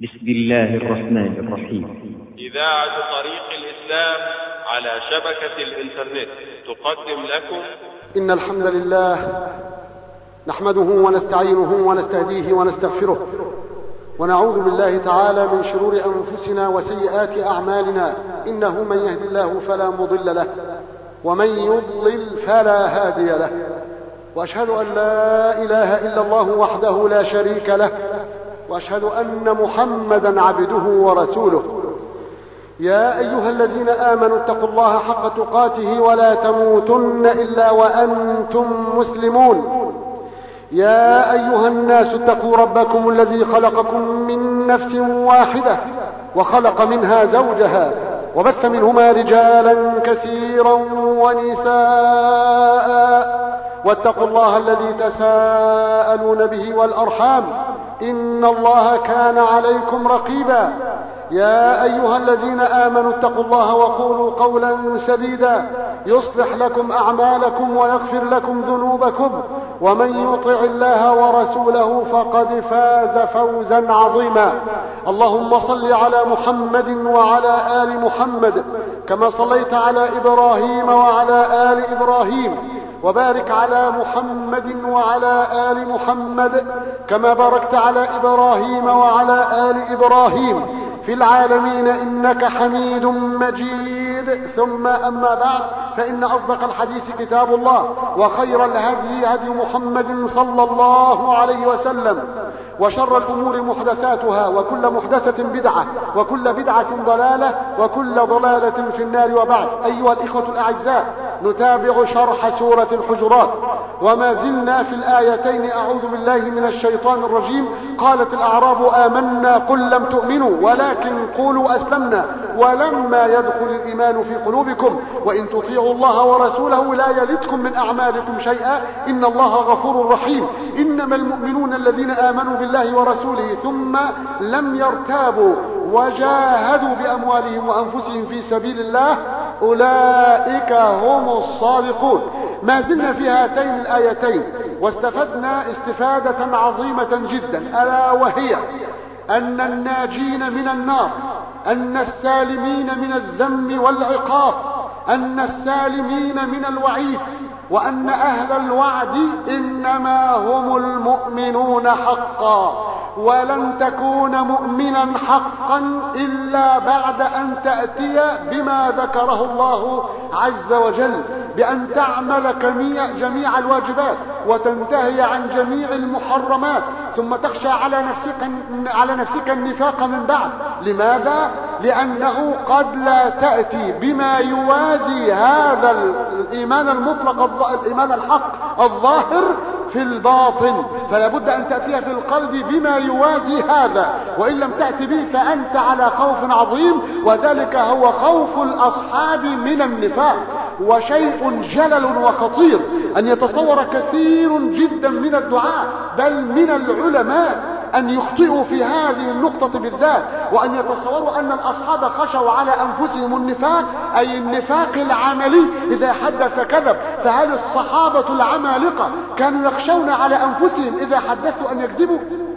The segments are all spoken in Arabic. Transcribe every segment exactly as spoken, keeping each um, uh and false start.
بسم الله الرحمن الرحيم. إذاعة طريق الإسلام على شبكة الإنترنت تقدم لكم إن الحمد لله نحمده ونستعينه ونستهديه ونستغفره، ونعوذ بالله تعالى من شرور أنفسنا وسيئات أعمالنا. إنه من يهد الله فلا مضل له، ومن يضلل فلا هادي له، وأشهد أن لا إله إلا الله وحده لا شريك له، وأشهد أن محمدا عبده ورسوله. يا أيها الذين آمنوا اتقوا الله حق تقاته ولا تموتن إلا وأنتم مسلمون. يا أيها الناس اتقوا ربكم الذي خلقكم من نفس واحدة وخلق منها زوجها وبث منهما رجالا كثيرا ونساء، واتقوا الله الذي تساءلون به والأرحام إن الله كان عليكم رقيبا. يا أيها الذين آمنوا اتقوا الله وقولوا قولا سديدا يصلح لكم أعمالكم ويغفر لكم ذنوبكم، ومن يطع الله ورسوله فقد فاز فوزا عظيما. اللهم صل على محمد وعلى آل محمد كما صليت على إبراهيم وعلى آل إبراهيم، وبارك على محمد وعلى آل محمد كما باركت على إبراهيم وعلى آل إبراهيم في العالمين إنك حميد مجيد. ثم أما بعد، فإن أصدق الحديث كتاب الله، وخير الهدي هدي محمد صلى الله عليه وسلم، وشر الأمور محدثاتها، وكل محدثة بدعة، وكل بدعة ضلالة، وكل ضلالة في النار. وبعد، أيها الإخوة الأعزاء، نتابع شرح سورة الحجرات، وما زلنا في الآيتين أعوذ بالله من الشيطان الرجيم. قالت الأعراب آمنا قل لم تؤمنوا ولكن قولوا أسلمنا ولما يدخل الإيمان في قلوبكم وإن تطيعوا الله ورسوله لا يلدكم من أعمالكم شيئا إن الله غفور رحيم. إنما المؤمنون الذين آمنوا بالله ورسوله ثم لم يرتابوا وجاهدوا بأموالهم وأنفسهم في سبيل الله أولئك هم الصادقون. ما زلنا في هاتين الآيتين واستفدنا استفادة عظيمة جدا، ألا وهي أن الناجين من النار، أن السالمين من الذم والعقاب، أن السالمين من الوعيد، وأن أهل الوعد إنما هم المؤمنون حقا، ولن تكون مؤمنا حقا إلا بعد أن تأتي بما ذكره الله عز وجل، بأن تعمل جميع الواجبات وتنتهي عن جميع المحرمات، ثم تخشى على نفسك على نفسك النفاق من بعد. لماذا؟ لأنه قد لا تأتي بما يوازي هذا الإيمان المطلق، الإيمان الحق الظاهر في الباطن، فلا بد أن تأتي في القلب بما يوازي هذا، وإن لم تأتي به فأنت على خوف عظيم، وذلك هو خوف الأصحاب من النفاق. وشيء جلل وخطير أن يتصور كثير جدا من الدعاة بل من العلماء أن يخطئوا في هذه النقطة بالذات، وأن يتصوروا أن الأصحاب خشوا على أنفسهم النفاق، أي النفاق العملي، إذا حدث كذب. فهل الصحابة العمالقة كانوا يخشون على أنفسهم إذا حدثوا أن يكذبوا؟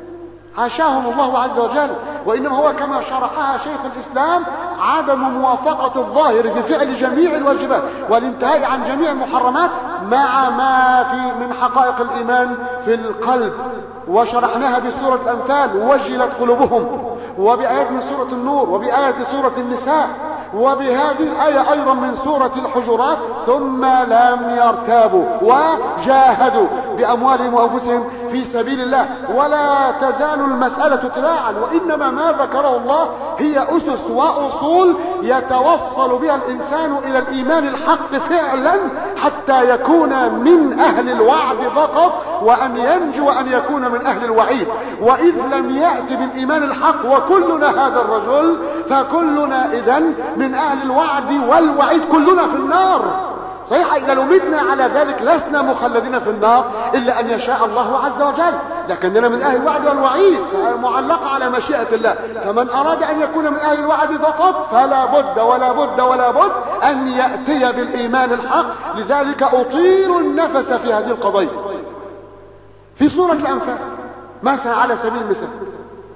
حاشاهم الله عز وجل، وإنما هو كما شرحها شيخ الإسلام عدم موافقة الظاهر في فعل جميع الواجبات والانتهاء عن جميع المحرمات مع ما في من حقائق الإيمان في القلب. وشرحناها بسورة الأنفال وجلت قلوبهم، وبآيات من سورة النور، وبآيات سورة النساء، وبهذه الآية أيضا من سورة الحجرات ثم لم يرتابوا وجاهدوا بأموالهم وأنفسهم في سبيل الله. ولا تزال المسألة تباعا، وإنما ما ذكره الله هي أسس وأصول يتوصل بها الإنسان إلى الإيمان الحق فعلا حتى يكون من أهل الوعد فقط، وأن ينجو أن يكون من أهل الوعيد. وإذ لم يأتي بالإيمان الحق وكلنا هذا الرجل فكلنا إذن من أهل الوعد والوعيد، كلنا في النار. صحيح إذا لو متنا على ذلك لسنا مخلدين في النار إلا أن يشاء الله عز وجل، لكننا من أهل الوعد والوعيد، معلقة على مشيئة الله. فمن أراد أن يكون من أهل الوعد فقط فلا بد ولا بد ولا بد أن يأتي بالإيمان الحق. لذلك أطير النفس في هذه القضية. في سورة الأنفال مثلا على سبيل المثال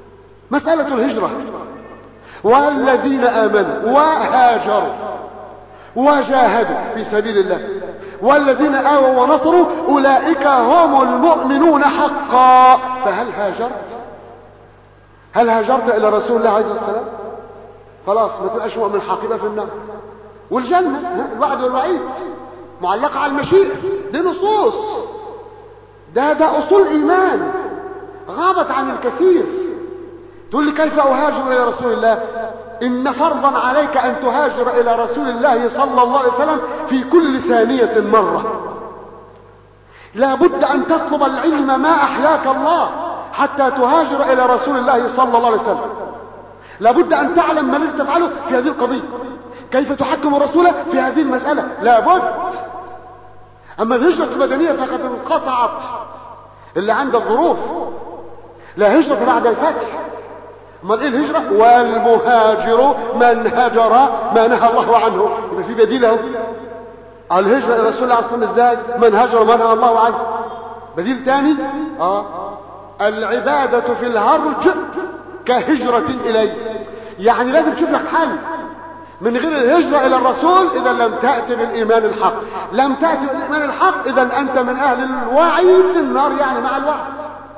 مسألة الهجرة. والذين آمنوا وهاجروا وجاهدوا في سبيل الله والذين آووا ونصروا أولئك هم المؤمنون حقا. فهل هاجرت؟ هل هاجرت إلى رسول الله عليه الصلاة والسلام؟ خلاص ما تبقاش مؤمن حقيقة في النار. والجنة الوعد والوعيد معلقة على المشيئة، دي نصوص، ده ده أصول إيمان غابت عن الكثير. تقول لي كيف أهاجر إلى رسول الله؟ إن فرضا عليك أن تهاجر إلى رسول الله صلى الله عليه وسلم في كل ثانية مرة. لا بد أن تطلب العلم ما أحياك الله حتى تهاجر إلى رسول الله صلى الله عليه وسلم. لا بد أن تعلم ما الذي تفعله في هذه القضية، كيف تحكم الرسول في هذه المسألة، لا بد. أما الهجرة المدنية فقد انقطعت اللي عند الظروف، لا هجرة بعد الفتح. امال ايه الهجرة؟ والمهاجر من هجر ما نهى الله عنه. يبقى في بديل اهو. الهجرة الى رسول الله عليه الصلاة والسلام ازاي؟ من هجر ما نهى الله عنه. بديل تاني اه العبادة في الهرج كهجرة اليه. يعني لازم تشوف لك حل من غير الهجرة الى الرسول اذا لم تأتي بالايمان الحق. لم تأتي بالايمان الحق اذا انت من اهل الوعيد النار، يعني مع الوعد.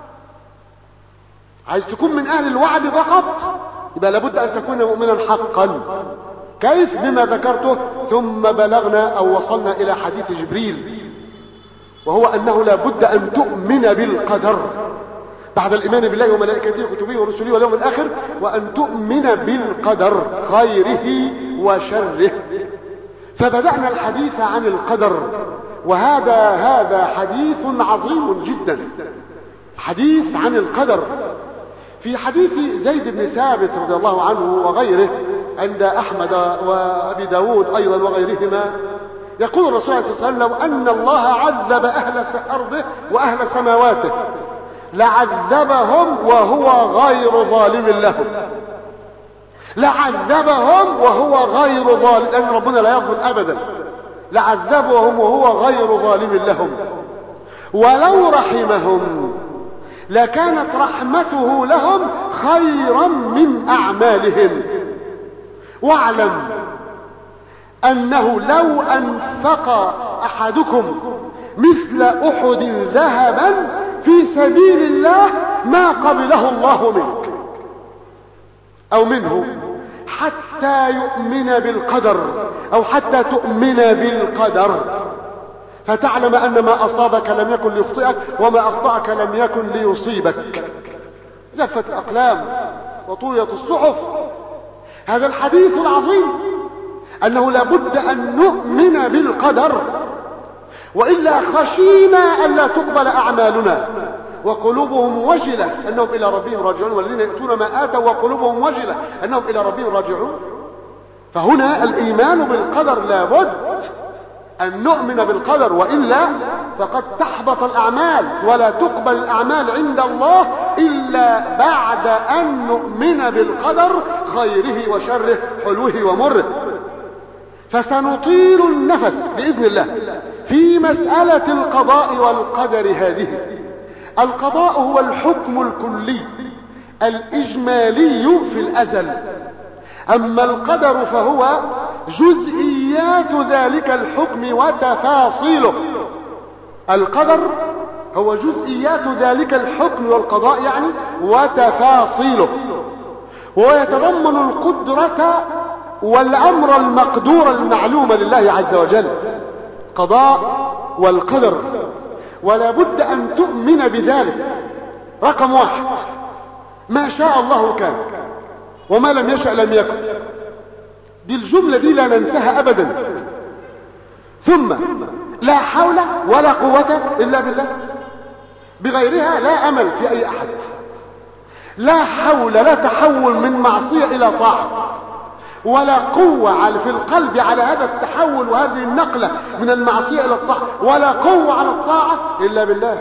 عايز تكون من اهل الوعد فقط يبقى لابد ان تكون مؤمنا حقا. كيف؟ بما ذكرته. ثم بلغنا او وصلنا الى حديث جبريل، وهو انه لابد ان تؤمن بالقدر بعد الايمان بالله وملائكته وكتبه ورسله واليوم الاخر، وان تؤمن بالقدر خيره وشره. فبدأنا الحديث عن القدر، وهذا هذا حديث عظيم جدا، حديث عن القدر. في حديث زيد بن ثابت رضي الله عنه وغيره عند أحمد وأبي داود أيضا وغيرهما، يقول الرسول عليه الصلاة والسلام: لو أن الله عذب أهل أرضه وأهل سماواته لعذبهم وهو غير ظالم لهم. لعذبهم وهو غير ظالم، لأن ربنا لا يظلم أبدا. لعذبهم وهو غير ظالم لهم. ولو رحمهم لكانت رحمته لهم خيرا من أعمالهم. واعلم أنه لو أنفق أحدكم مثل أحد ذهبا في سبيل الله ما قبله الله منك أو منه حتى يؤمن بالقدر، أو حتى تؤمن بالقدر، فتعلم أن ما أصابك لم يكن ليخطئك وما أخطأك لم يكن ليصيبك. جفت الأقلام وطويت الصحف. هذا الحديث العظيم أنه لابد أن نؤمن بالقدر، وإلا خشينا ألا تقبل أعمالنا وقلوبهم وجلة أنهم إلى ربهم راجعون، والذين يأتون ما آتوا وقلوبهم وجلة أنهم إلى ربهم راجعون. فهنا الإيمان بالقدر لابد أن نؤمن بالقدر، وإلا فقد تحبط الأعمال ولا تقبل الأعمال عند الله إلا بعد أن نؤمن بالقدر خيره وشره، حلوه ومره. فسنطيل النفس بإذن الله في مسألة القضاء والقدر هذه. القضاء هو الحكم الكلي الإجمالي في الأزل، أما القدر فهو جزئيات ذلك الحكم وتفاصيله. القدر هو جزئيات ذلك الحكم والقضاء يعني وتفاصيله، ويتضمن القدرة والأمر المقدور المعلوم لله عز وجل، قضاء والقدر. ولا بد أن تؤمن بذلك. رقم واحد: ما شاء الله كان وما لم يشأ لم يكن. دي الجملة دي لا ننساها أبدا. ثم لا حول ولا قوة إلا بالله، بغيرها لا أمل في أي أحد. لا حول، لا تحول من معصية إلى طاعة، ولا قوة في القلب على هذا التحول وهذه النقلة من المعصية إلى الطاعة، ولا قوة على الطاعة إلا بالله.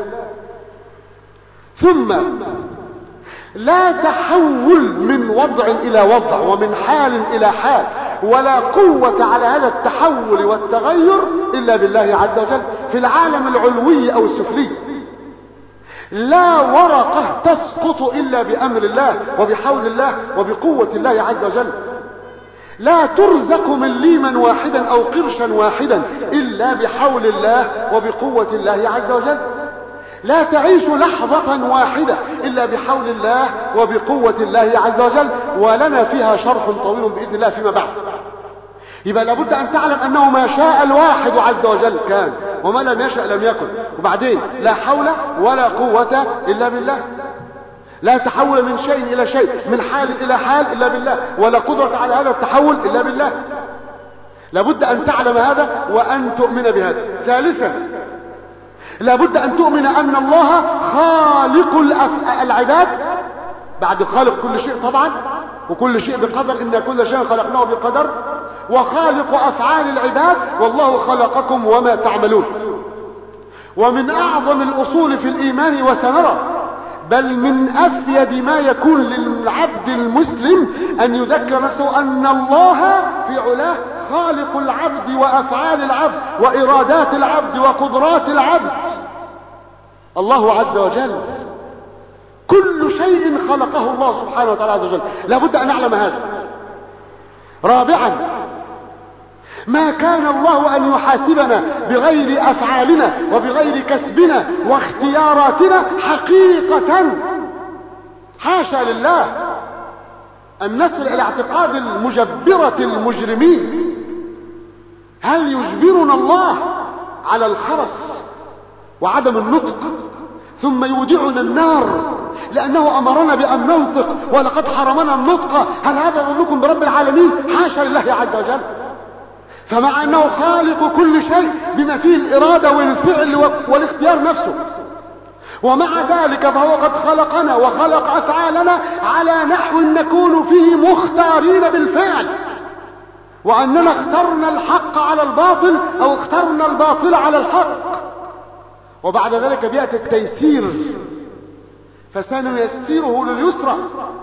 ثم لا تحول من وضع إلى وضع ومن حال إلى حال، ولا قوة على هذا التحول والتغير إلا بالله عز وجل في العالم العلوي أو السفلي. لا ورقة تسقط إلا بأمر الله وبحول الله وبقوة الله عز وجل. لا ترزق مليما واحدا أو قرشا واحدا إلا بحول الله وبقوة الله عز وجل. لا تعيش لحظة واحدة إلا بحول الله وبقوة الله عز وجل. ولنا فيها شرح طويل بإذن الله فيما بعد. يبقى لابد أن تعلم أنه ما شاء الواحد عز وجل كان، وما لم يشأ لم يكن. وبعدين لا حول ولا قوة إلا بالله. لا تحول من شيء إلى شيء، من حال إلى حال إلا بالله، ولا قدرة على هذا التحول إلا بالله. لابد أن تعلم هذا وأن تؤمن بهذا. ثالثا لابد أن تؤمن أن الله خالق العباد، بعد خالق كل شيء طبعا، وكل شيء بقدر، إن كل شيء خلقناه بقدر، وخالق أفعال العباد، والله خلقكم وما تعملون. ومن أعظم الأصول في الإيمان، وسنرى بل من أفيد ما يكون للعبد المسلم أن يذكر نفسه أن الله في علاه خالق العبد وأفعال العبد وإرادات العبد وقدرات العبد. الله عز وجل كل شيء خلقه الله سبحانه وتعالى عز وجل. لابد أن نعلم هذا. رابعا ما كان الله أن يحاسبنا بغير أفعالنا وبغير كسبنا واختياراتنا حقيقة، حاشا لله أن نصل إلى اعتقاد المجبرة المجرمين. هل يجبرنا الله على الخرس وعدم النطق ثم يودعنا النار لأنه أمرنا بأن ننطق ولقد حرمنا النطق؟ هل هذا ظنكم برب العالمين؟ حاشا لله عز وجل. فمع أنه خالق كل شيء بما فيه الإرادة والفعل والاختيار نفسه، ومع ذلك فهو قد خلقنا وخلق أفعالنا على نحو نكون فيه مختارين بالفعل، وأننا اخترنا الحق على الباطل أو اخترنا الباطل على الحق. وبعد ذلك بيأتي التيسير، فسنيسره لليسرى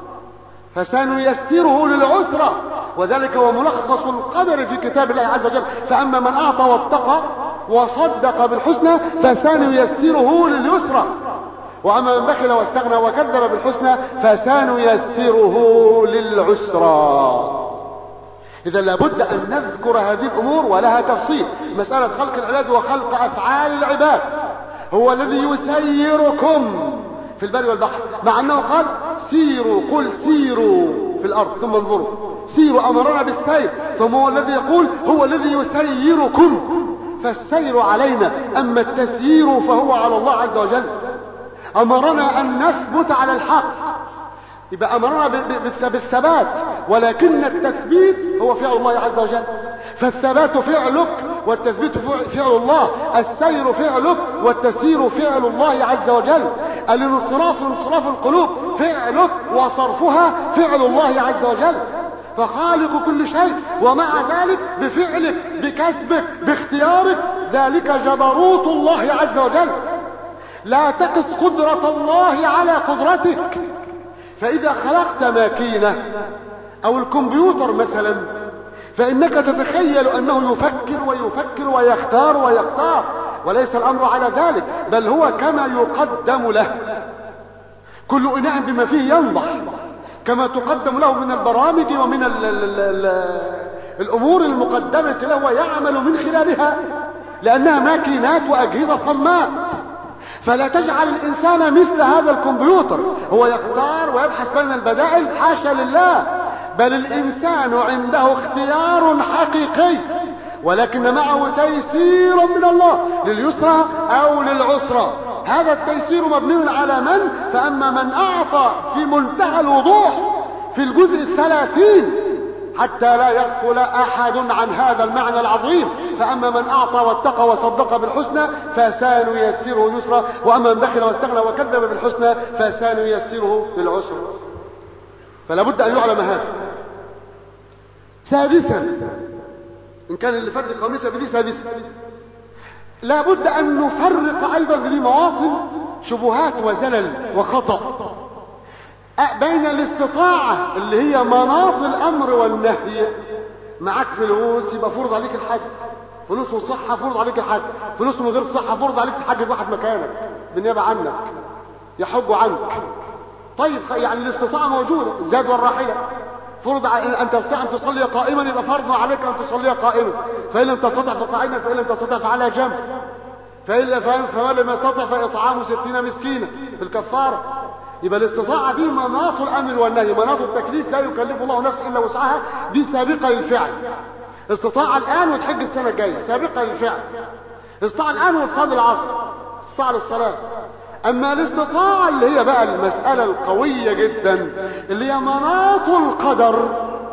فسنيسره للعسرى، وذلك هو ملخص القدر في كتاب الله عز وجل. فأما من أعطى واتقى وصدق بالحسنى فسنيسره لليسرى، وأما من بخل واستغنى وكذب بالحسنى فسنيسره للعسرى. إذا لابد أن نذكر هذه الأمور ولها تفصيل. مسألة خلق العباد وخلق أفعال العباد، هو الذي يسيركم في البر والبحر، مع أنه قال سيروا، قل سيروا في الأرض ثم انظروا. سيروا أمرنا بالسير، ثم هو الذي يقول هو الذي يسيركم، فالسير علينا، أما التسيير فهو على الله عز وجل. أمرنا أن نثبت على الحق، يبقى أمرنا بالثبات، ولكن التثبيت هو فعل الله عز وجل. فالثبات فعلك والتثبيت فعل الله، السير فعلك والتسير فعل الله عز وجل. الانصراف انصراف القلوب فعلك وصرفها فعل الله عز وجل. فخالق كل شيء، ومع ذلك بفعلك بكسبك باختيارك، ذلك جبروت الله عز وجل. لا تقس قدرة الله على قدرتك. فإذا خلقت ماكينة أو الكمبيوتر مثلا، فإنك تتخيل أنه يفكر ويفكر ويختار ويختار، وليس الأمر على ذلك، بل هو كما يقدم له. كل إناء بما فيه ينضح، كما تقدم له من البرامج ومن ال ال ال الأمور المقدمة له ويعمل من خلالها، لأنها ماكينات وأجهزة صماء. فلا تجعل الإنسان مثل هذا الكمبيوتر، هو يختار ويبحث بين البدائل، حاشا لله، بل الإنسان عنده اختيار حقيقي، ولكن معه تيسير من الله لليسرى أو للعسرى. هذا التيسير مبني على من؟ فأما من أعطى في منتهى الوضوح في الجزء الثلاثين حتى لا يغفل أحد عن هذا المعنى العظيم. فأما من أعطى واتقى وصدق بالحسنى فسنيسره يسرا، وأما من بخل واستغنى وكذب بالحسنى فسنيسره للعسر. فلا بد أن يعلم هذا. سادسا، إن كان اللي فرد خامسة بدي سادسا، لا بد أن نفرق أيضا بدي مواطن شبهات وزلل وخطأ بين الاستطاعة اللي هي مناط الأمر والنهي. معك فلوس يبقى فرض عليك الحج، فلوس وصحة فرض عليك الحج، فلوس من غير صحة فرض عليك تحجب واحد مكانك بالنيابة عنك. يحج عنك. طيب يعني الاستطاعة موجودة، الزاد والراحلة. فرض أن تستطيع أن تصلي قائما يبقى فرض عليك أن تصلي قائما، فإن لم تستطع فقاعدا، فإن لم تستطع فعلى جنب، فمن لم يستطع فإطعام ستين مسكينا بالكفارة. يبقى الاستطاعة دي مناط الأمر والنهي، مناط التكليف، لا يكلف الله نفسا إلا وسعها، دي سابقة للفعل. استطاع الآن وتحج السنة الجاية، سابقة للفعل. استطاع الآن وتصلي العصر، استطاع للصلاة. أما الاستطاعة اللي هي بقى المسألة القوية جدا، اللي هي مناط القدر،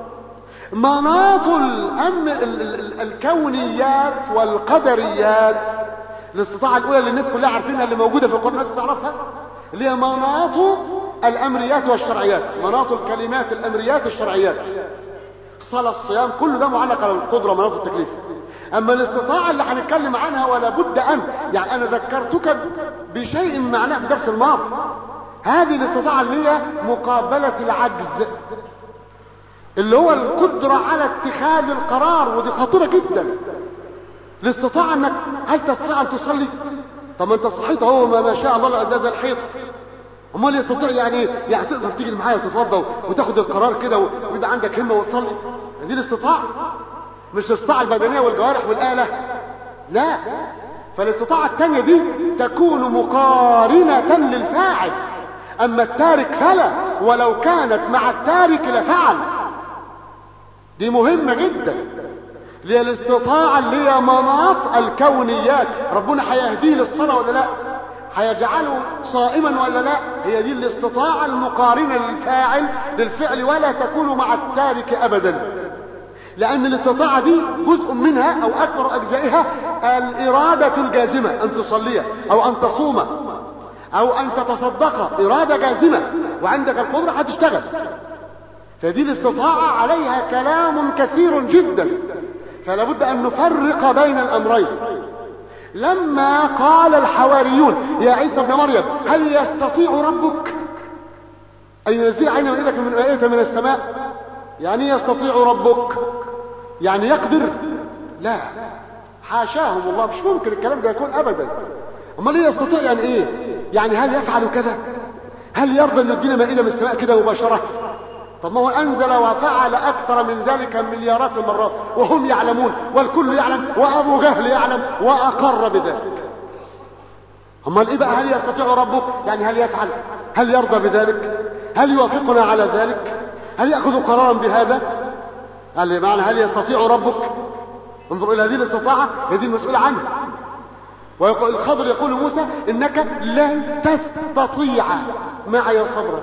مناط الأم... ال... ال... الكونيات والقدريات. الاستطاعة الأولى اللي الناس كلها عارفينها، اللي موجودة في القرآن الناس تعرفها، اللي هي مناط الأمريات والشرعيات، مناط الكلمات الأمريات الشرعيات، الصلاة، الصيام، كل ده معلق على القدرة، مناط التكليف. أما الاستطاعة اللي هنتكلم عنها ولا بد أن، يعني أنا ذكرتك بشيء معناه في درس الماضي، هذه الاستطاعة اللي هي مقابلة العجز، اللي هو القدرة على اتخاذ القرار، ودي خطيرة جدا. الاستطاعة انك هل تستطيع ان تصلي؟ طب ما انت صحيت اهو، ما شاء الله زي الحيط، امال يستطيع يعني ايه؟ يعني تقدر تيجي معايا وتتوضا وتاخد القرار كده ويبقى عندك همه وتصلي؟ دي الاستطاعة، مش الاستطاعة البدنية والجوارح والآلة، لا. فالاستطاعة الثانية دي تكون مقارنة للفاعل، اما التارك فلا، ولو كانت مع التارك لفعل. دي مهمة جدا. اللي هي الاستطاعة اللي هي مناط الكونيات، ربنا هيهديه للصلاة ولا لا؟ هيجعله صائما ولا لا؟ هي دي الاستطاعة المقارنة للفاعل للفعل، ولا تكون مع التارك ابدا. لان الاستطاعة دي جزء منها او اكبر اجزائها الارادة الجازمة، ان تصلي او ان تصوم او ان تتصدق، ارادة جازمة وعندك القدرة هتشتغل. فدي الاستطاعة عليها كلام كثير جدا، فلا بد ان نفرق بين الامرين. لما قال الحواريون يا عيسى ابن مريم هل يستطيع ربك ان ينزل عينا من ايدك من آية من السماء؟ يعني يستطيع ربك يعني يقدر؟ لا، حاشاهم الله، مش ممكن الكلام ده يكون ابدا. امال ايه يستطيع يعني ايه؟ يعني هل يفعل كذا؟ هل يرضى ان يدينا مائدة من السماء كده مباشرة؟ طب ما هو انزل وفعل اكثر من ذلك مليارات المرات وهم يعلمون، والكل يعلم، وابو جهل يعلم واقر بذلك. امال ايه بقى هل يستطيع ربك؟ يعني هل يفعل؟ هل يرضى بذلك؟ هل يوافقنا على ذلك؟ هل ياخذ قرارا بهذا؟ قال معنى هل يستطيع ربك؟ انظر الى هذه الاستطاعه، هذه المسؤول عنها. والخضر يقول موسى انك لن تستطيع معي صبرا.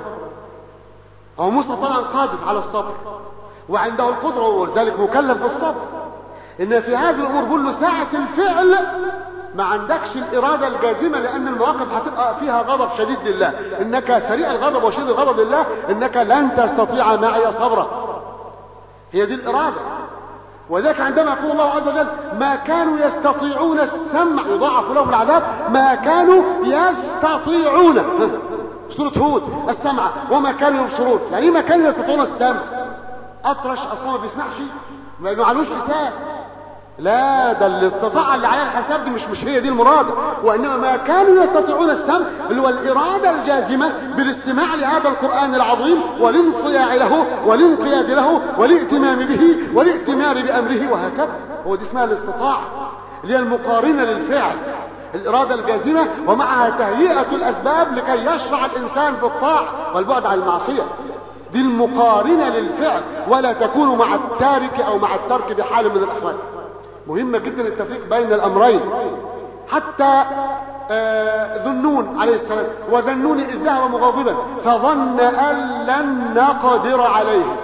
هو موسى طبعا قادر على الصبر وعنده القدرة، ولذلك مكلف بالصبر. ان في هذه الامور كله ساعة الفعل ما عندكش الارادة الجازمة، لان المواقف هتبقى فيها غضب شديد لله، انك سريع الغضب وشديد الغضب لله، انك لن تستطيع معي صبرا. هي دي الارادة. وذلك عندما يقول الله عز وجل ما كانوا يستطيعون السمع يضاعف لهم العذاب، ما كانوا يستطيعون سورة هود السمع وما كانوا يبصرون. يعني ما كانوا يستطيعون السمع؟ اطرش اصلا ما بيسمعش، ما معلوش حساب. لا، ده الاستطاعة اللي عليها الحساب دي مش مش هي دي المراد، وانما ما كانوا يستطيعون السمع اللي هو الارادة الجازمة بالاستماع لهذا القرآن العظيم والانصياع له والانقياد له والائتمام به والائتمار بامره، وهكذا. هو دي اسمها الاستطاعة اللي هي المقارنة للفعل، الإرادة الجازمة ومعها تهيئة الأسباب لكي يشرع الإنسان في الطاعة والبعد عن المعصية. دي المقارنة للفعل، ولا تكون مع التارك أو مع الترك بحال من الأحوال. مهمة جدا التفريق بين الأمرين. حتى آه ذنون عليه السلام وذنون إذ ذهب مغاضبا فظن أن لن نقدر عليه.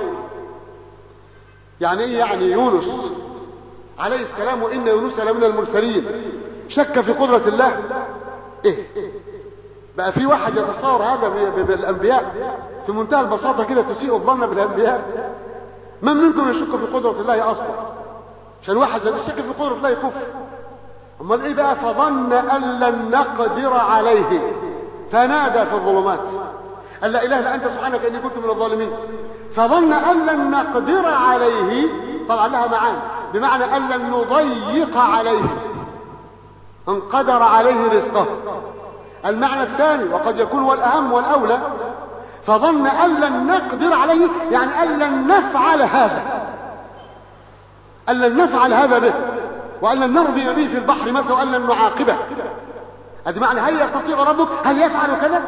يعني إيه؟ يعني يونس عليه السلام وإن يونس لمن المرسلين شك في قدرة الله. ايه بقى في واحد يتصور هذا بالانبياء؟ في منتهى البساطة كده تسيء الظن بالانبياء. من منكم يشك في قدرة الله اصلا؟ عشان واحد زي الشك في قدرة الله يكفر. امال ايه بقى؟ فظن ان لن نقدر عليه فنادى في الظلمات ان لا اله الا انت سبحانك اني كنت من الظالمين. فظن ان لن نقدر عليه طبعا لها معاني، بمعنى ان لن نضيق عليه، ان قدر عليه رزقه، المعنى الثاني وقد يكون هو الأهم والأولى، فظن أن لن نقدر عليه، يعني أن لن نفعل هذا، أن لن نفعل هذا به، وأن لن نرمي به في البحر مثلا، وأن لن نعاقبه. هذا معنى هل يستطيع ربك، هل يفعل كذا؟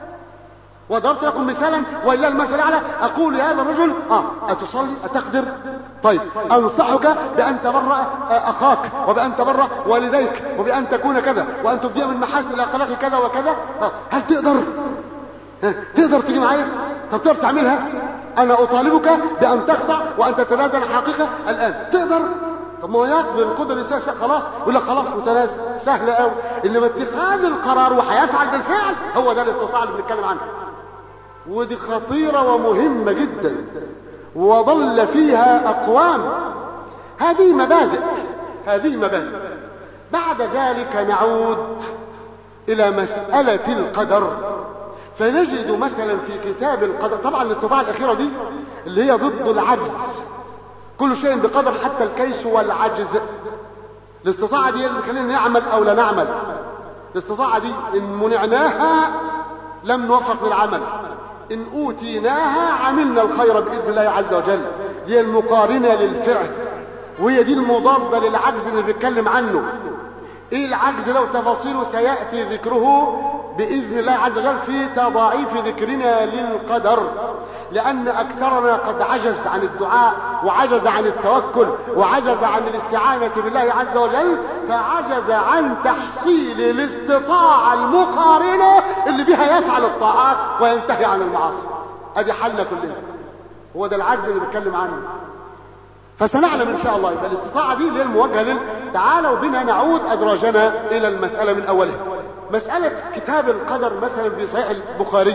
وضربت لكم مثالا ولله المثل الاعلى، اقول لهذا الرجل اه اتصلي اتقدر؟ طيب انصحك بان تبرأ اخاك، وبان تبرأ والديك، وبان تكون كذا، وان تبدي من محاسن الاخلاق كذا وكذا. آه. هل تقدر؟ ها. تقدر تيجي معايا؟ طب تقدر تعملها؟ انا اطالبك بان تخضع وان تتنازل الحقيقه الان. تقدر؟ طب ما هو يقدر القدره دي خلاص، يقول لك خلاص متنازل، سهله قوي. انما اتخاذ القرار وهيفعل بالفعل، هو ده الاستطاعه اللي بنتكلم عنه. ودي خطيرة ومهمة جدا، وضل فيها أقوام. هذه مبادئ، هذه مبادئ. بعد ذلك نعود إلى مسألة القدر، فنجد مثلا في كتاب القدر، طبعا الاستطاعة الأخيرة دي اللي هي ضد العجز، كل شيء بقدر حتى الكيس والعجز. الاستطاعة دي اللي خلينا نعمل أو لا نعمل. الاستطاعة دي إن منعناها لم نوفق للعمل، إن أوتيناها عملنا الخير بإذن الله عز وجل. هي المقارنة للفعل، وهي دي المضادة للعجز اللي بنتكلم عنه. إيه العجز؟ لو تفاصيله سيأتي ذكره بإذن الله عز وجل في تضاعيف ذكرنا للقدر، لأن أكثرنا قد عجز عن الدعاء، وعجز عن التوكل، وعجز عن الاستعانة بالله عز وجل، فعجز عن تحصيل الاستطاعة المقارنة اللي بها يفعل الطاعات وينتهي عن المعاصي. ادي حلنا كلنا، هو ده العجز اللي بتكلم عنه. فسنعلم ان شاء الله. يبقى الاستطاعة دي اللي الموجهة لل تعالوا بنا نعود ادراجنا الى المسألة من اولها. مسألة كتاب القدر مثلا في صحيح البخاري،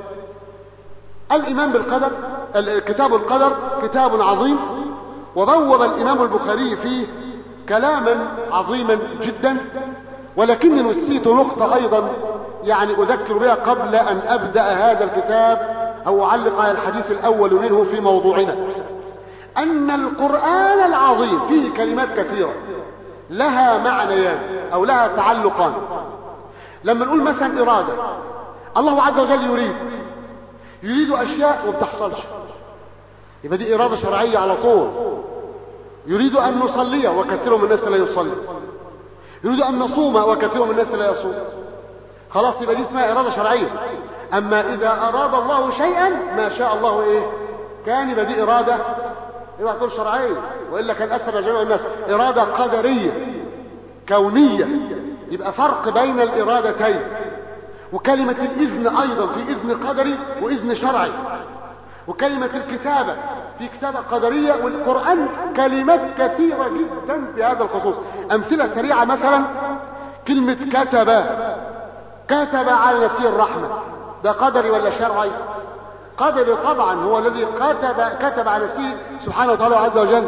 الإيمان بالقدر، كتاب القدر كتاب عظيم، وبوب الإمام البخاري فيه كلاما عظيما جدا، ولكني نسيت نقطة أيضا يعني أذكر بها قبل أن أبدأ هذا الكتاب أو أعلق على الحديث الأول منه في موضوعنا. أن القرآن العظيم فيه كلمات كثيرة لها معنيان أو لها تعلقان. لما نقول مثلا إرادة، الله عز وجل يريد يريد أشياء وبتحصلش، يبقى دي إرادة شرعية على طول. يريد أن نصلي وكثير من الناس لا يصلي، يريد أن نصوم وكثير من الناس لا يصوم، خلاص يبقى دي اسمها إرادة شرعية. أما إذا أراد الله شيئا ما شاء الله إيه كان، يبقى دي إرادة يبقى تقول شرعية، وإلا كان أسلم جميع الناس. إرادة قدرية كونية، يبقى فرق بين الإرادتين. وكلمة الإذن أيضا في إذن قدري وإذن شرعي. وكلمة الكتابة في كتابة قدرية. والقرآن كلمات كثيرة جدا في هذا الخصوص. أمثلة سريعة مثلا كلمة كتب، كتب على نفسه الرحمة، ده قدري ولا شرعي؟ قدري طبعا، هو الذي كتب كتب على نفسه سبحانه وتعالى عز وجل.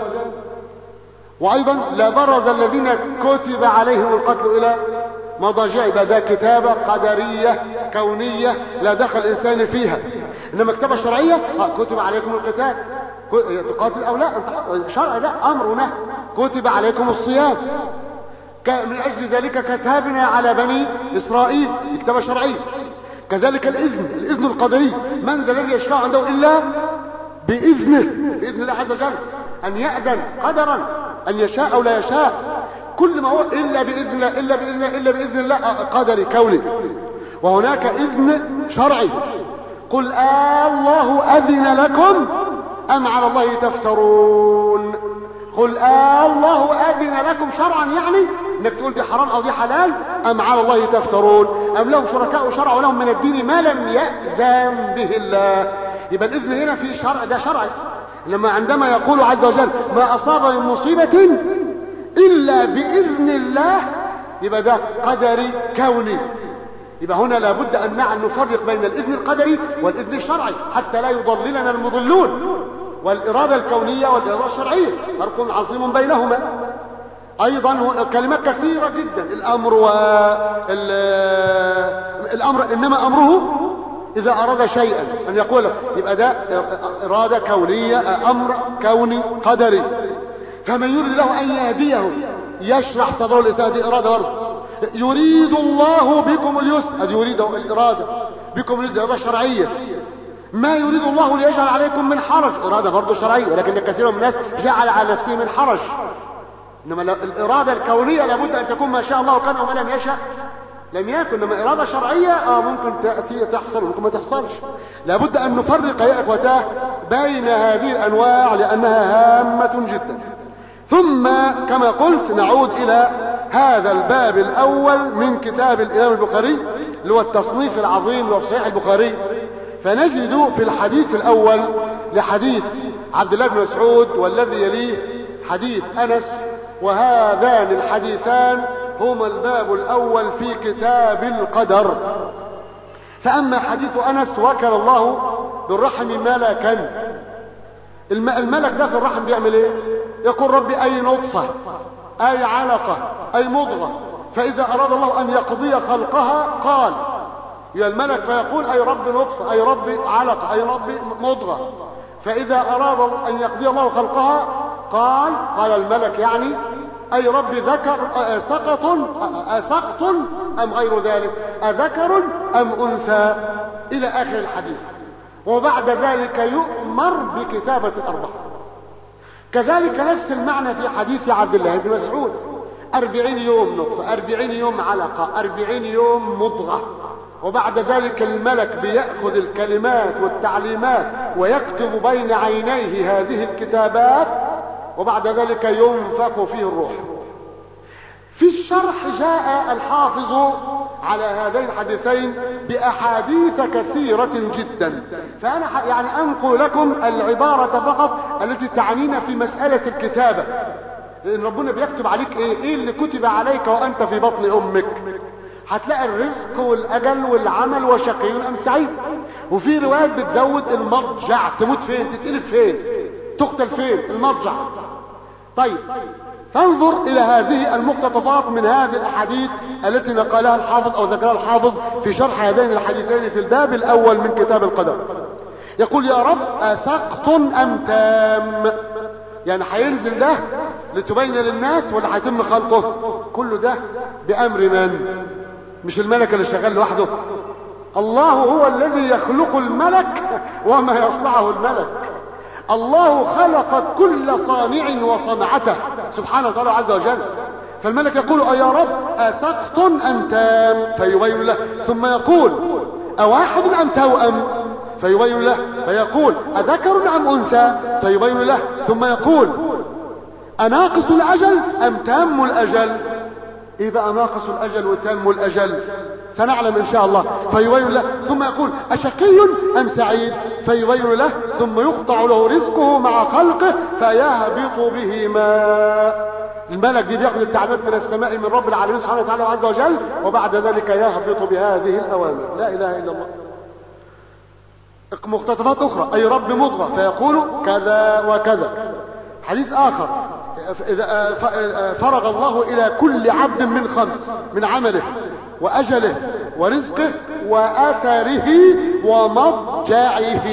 وأيضا لا برز الذين كتب عليهم القتل إلى مضاجع، يبقى ده كتابة قدرية كونية لا دخل الإنسان فيها. إنما كتابة شرعية كتب عليكم القتال، تقاتل أو لا، شرع لا، أمرنا كتب عليكم الصيام، من أجل ذلك كتبنا على بني إسرائيل، كتابة شرعية. كذلك الإذن، الإذن القدري، من ذا الذي يشفع عنده إلا بإذنه، بإذن الله عز وجل، أن يأذن قدرا، أن يشاء أو لا يشاء، كل ما هو إلا بإذن الله إلا بإذن الله إلا بإذن الله قدري كوني. وهناك إذن شرعي، قل آه الله أذن لكم أم على الله تفترون. قل آه الله أذن لكم شرعا، يعني انك تقول دي حرام او دي حلال، ام على الله تفترون، ام لهم شركاء شرعوا لهم من الدين ما لم يأذن به الله. يبقى الإذن هنا في شرع، ده شرعي. لما عندما يقول عز وجل ما أصاب من مصيبة إلا بإذن الله، يبقى ده قدري كوني. يبقى هنا لابد أن نفرق بين الإذن القدري والإذن الشرعي حتى لا يضللنا المضلون. والإرادة الكونية والإرادة الشرعية فرق عظيم بينهما. أيضا كلمات كثيرة جدا. الأمر والأمر إنما أمره إذا أراد شيئا أن يقول، يبقى ده إرادة كونية، أمر كوني قدري. فمن يريد له أن يهديه يشرح صدره الإسلام، دي إرادة برضه. يريد الله بكم اليسر، هذه يريد الإرادة، بكم الإرادة شرعية. ما يريد الله ليجعل عليكم من حرج، إرادة برضو شرعية، ولكن كثير من الناس جعل على نفسه من حرج. إنما الإرادة الكونية لابد أن تكون ما شاء الله وكان وما لم يشاء لم يكن. إنما إرادة شرعية آه ممكن تأتي تحصل وممكن ما تحصلش. لابد أن نفرق يا إخوتاه بين هذه الأنواع لأنها هامة جدا. ثم كما قلت نعود إلى هذا الباب الأول من كتاب الإمام البخاري اللي هو التصنيف العظيم وفي صحيح البخاري، فنجد في الحديث الأول لحديث عبد الله بن مسعود والذي يليه حديث أنس، وهذان الحديثان هما الباب الأول في كتاب القدر. فأما حديث أنس وكل الله بالرحم ملكا، الملك ده في الرحم بيعمل ايه؟ يقول ربي أي نطفة أي علقة أي مضغة، فإذا أراد الله أن يقضي خلقها قال يا الملك فيقول أي رب نطفة أي رب علقة أي رب مضغة، فإذا أراد أن يقضي الله خلقها قال قال الملك يعني أي رب ذكر سقط أسقط أم غير ذلك، أذكر أم أنثى، إلى آخر الحديث. وبعد ذلك يؤمر بكتابة الأربعة. كذلك نفس المعنى في حديث عبد الله بن مسعود، أربعين يوم نطفة، أربعين يوم علقة، أربعين يوم مضغة، وبعد ذلك الملك بيأخذ الكلمات والتعليمات ويكتب بين عينيه هذه الكتابات، وبعد ذلك ينفخ فيه الروح. في الشرح جاء الحافظ على هذين الحديثين بأحاديث كثيرة جدا، فأنا يعني أنقل لكم العبارة فقط التي تعنينا في مسألة الكتابة، لأن ربنا بيكتب عليك إيه؟ إيه اللي كتب عليك وأنت في بطن أمك؟ هتلاقي الرزق والأجل والعمل وشقي أم سعيد. وفي روايات بتزود المضجع، تموت فين، تتقلب فين، تقتل فين، المضجع. طيب فانظر إلى هذه المقتطفات من هذه الأحاديث التي نقلها الحافظ أو ذكرها الحافظ في شرح هذين الحديثين في الباب الأول من كتاب القدر. يقول يا رب أسقط أم تام، يعني هينزل ده لتبين للناس ولا هيتم خلقه؟ كل ده بأمر من؟ مش الملك اللي شغال لوحده، الله هو الذي يخلق الملك وما يصنعه الملك. الله خلق كل صانع وصنعته سبحانه وتعالى عز وجل. فالملك يقول يا رب أسقط أم تام، فيبين له، ثم يقول أواحد أم توأم، فيبين له، فيقول أذكر أم أنثى، فيبين له، ثم يقول أناقص الأجل أم تام الأجل. إيه بقى ناقص الأجل وتام الأجل؟ سنعلم إن شاء الله. فيبين له، ثم يقول أشقي أم سعيد، فيبين له، ثم يقطع له رزقه مع خلقه فيهبط به ماء. الملك دي بياخذ التعليمات من السماء من رب العالمين سبحانه وتعالى عز وجل، وبعد ذلك يهبط بهذه الأوامر. لا إله إلا الله. مقتطفات أخرى أي رب مضغة فيقول كذا وكذا. حديث آخر فرغ الله إلى كل عبد من خمس، من عمله وأجله ورزقه وأثره ومضجعه،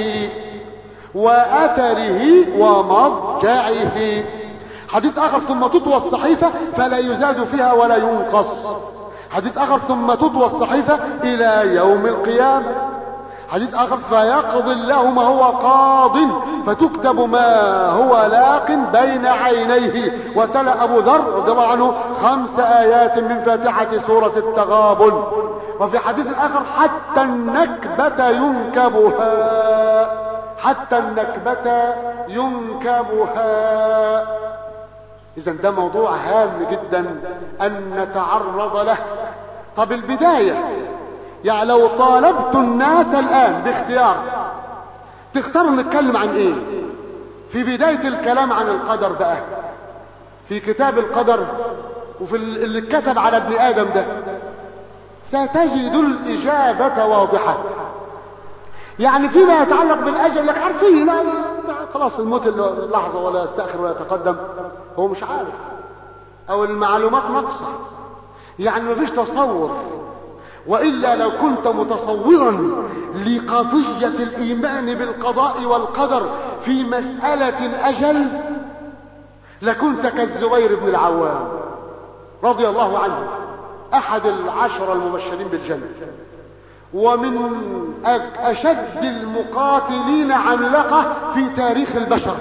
وأثره ومضجعه. حديث آخر ثم تطوى الصحيفة فلا يزاد فيها ولا ينقص. حديث آخر ثم تطوى الصحيفة إلى يوم القيامة. حديث آخر فيقضي الله ما هو قاض فتكتب ما هو لاق بين عينيه. وتلا أبو ذر رضي الله عنه خمس آيات من فاتحة سورة التغابن. وفي حديث آخر حتى النكبة ينكبها، حتى النكبة ينكبها. إذن ده موضوع هام جدا أن نتعرض له. طب البداية، يعني لو طالبت الناس الآن باختيار تختاروا نتكلم عن ايه في بداية الكلام عن القدر بقى في كتاب القدر وفي اللي كتب على ابن آدم ده، ستجد الإجابة واضحة. يعني فيما يتعلق بالأجل لك عارفين، لا خلاص الموت اللحظة ولا يستأخر ولا يتقدم، هو مش عارف أو المعلومات ناقصة، يعني مفيش تصور. وإلا لو كنت متصورا لقضية الإيمان بالقضاء والقدر في مسألة الأجل لكنت كالزبير بن العوام رضي الله عنه. أحد العشرة المبشرين بالجنة، ومن أشد المقاتلين عملقة في تاريخ البشر،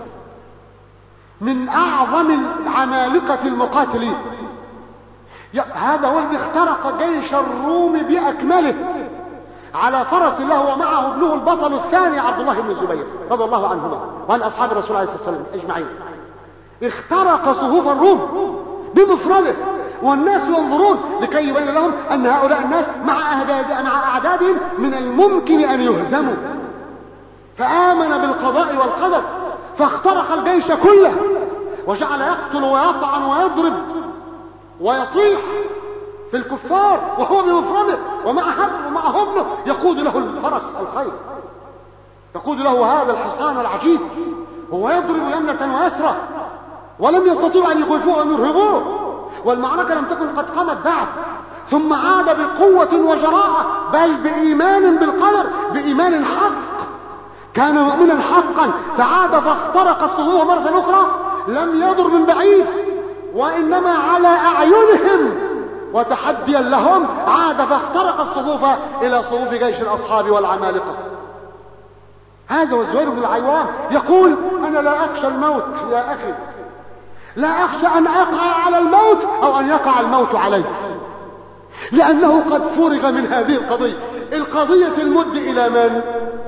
من أعظم العمالقة المقاتلين. هذا هو الذي اخترق جيش الروم بأكمله على فرس له ومعه ابنه البطل الثاني عبد الله بن الزبير رضي الله عنهما وعن أصحاب الرسول عليه الصلاة والسلام أجمعين. اخترق صفوف الروم بمفرده، والناس ينظرون لكي يبين لهم أن هؤلاء الناس مع أعدادهم من الممكن أن يهزموا، فآمن بالقضاء والقدر فاخترق الجيش كله، وجعل يقتل ويطعن ويضرب ويطيح في الكفار وهو بمفرده، ومعه ومعه ابنه يقود له الفرس الخيل، يقود له هذا الحصان العجيب، هو يضرب يمنة ويسرى، ولم يستطيعوا أن يخيفوه وأن يرهبوه، والمعركة لم تكن قد قامت بعد. ثم عاد بقوة وجراءة، بل بإيمان بالقدر، بإيمان حق، كان مؤمنا حقا، فعاد فاخترق الصفوف مرة أخرى، لم يضر من بعيد وإنما على أعينهم، وتحديا لهم عاد فاخترق الصفوف إلى صفوف جيش الأصحاب والعمالقة. هذا هو الزبير بن العوام يقول: أنا لا أخشى الموت يا أخي، لا أخشى أن أقع على الموت أو أن يقع الموت علي، لأنه قد فرغ من هذه القضية. القضية المد إلى من؟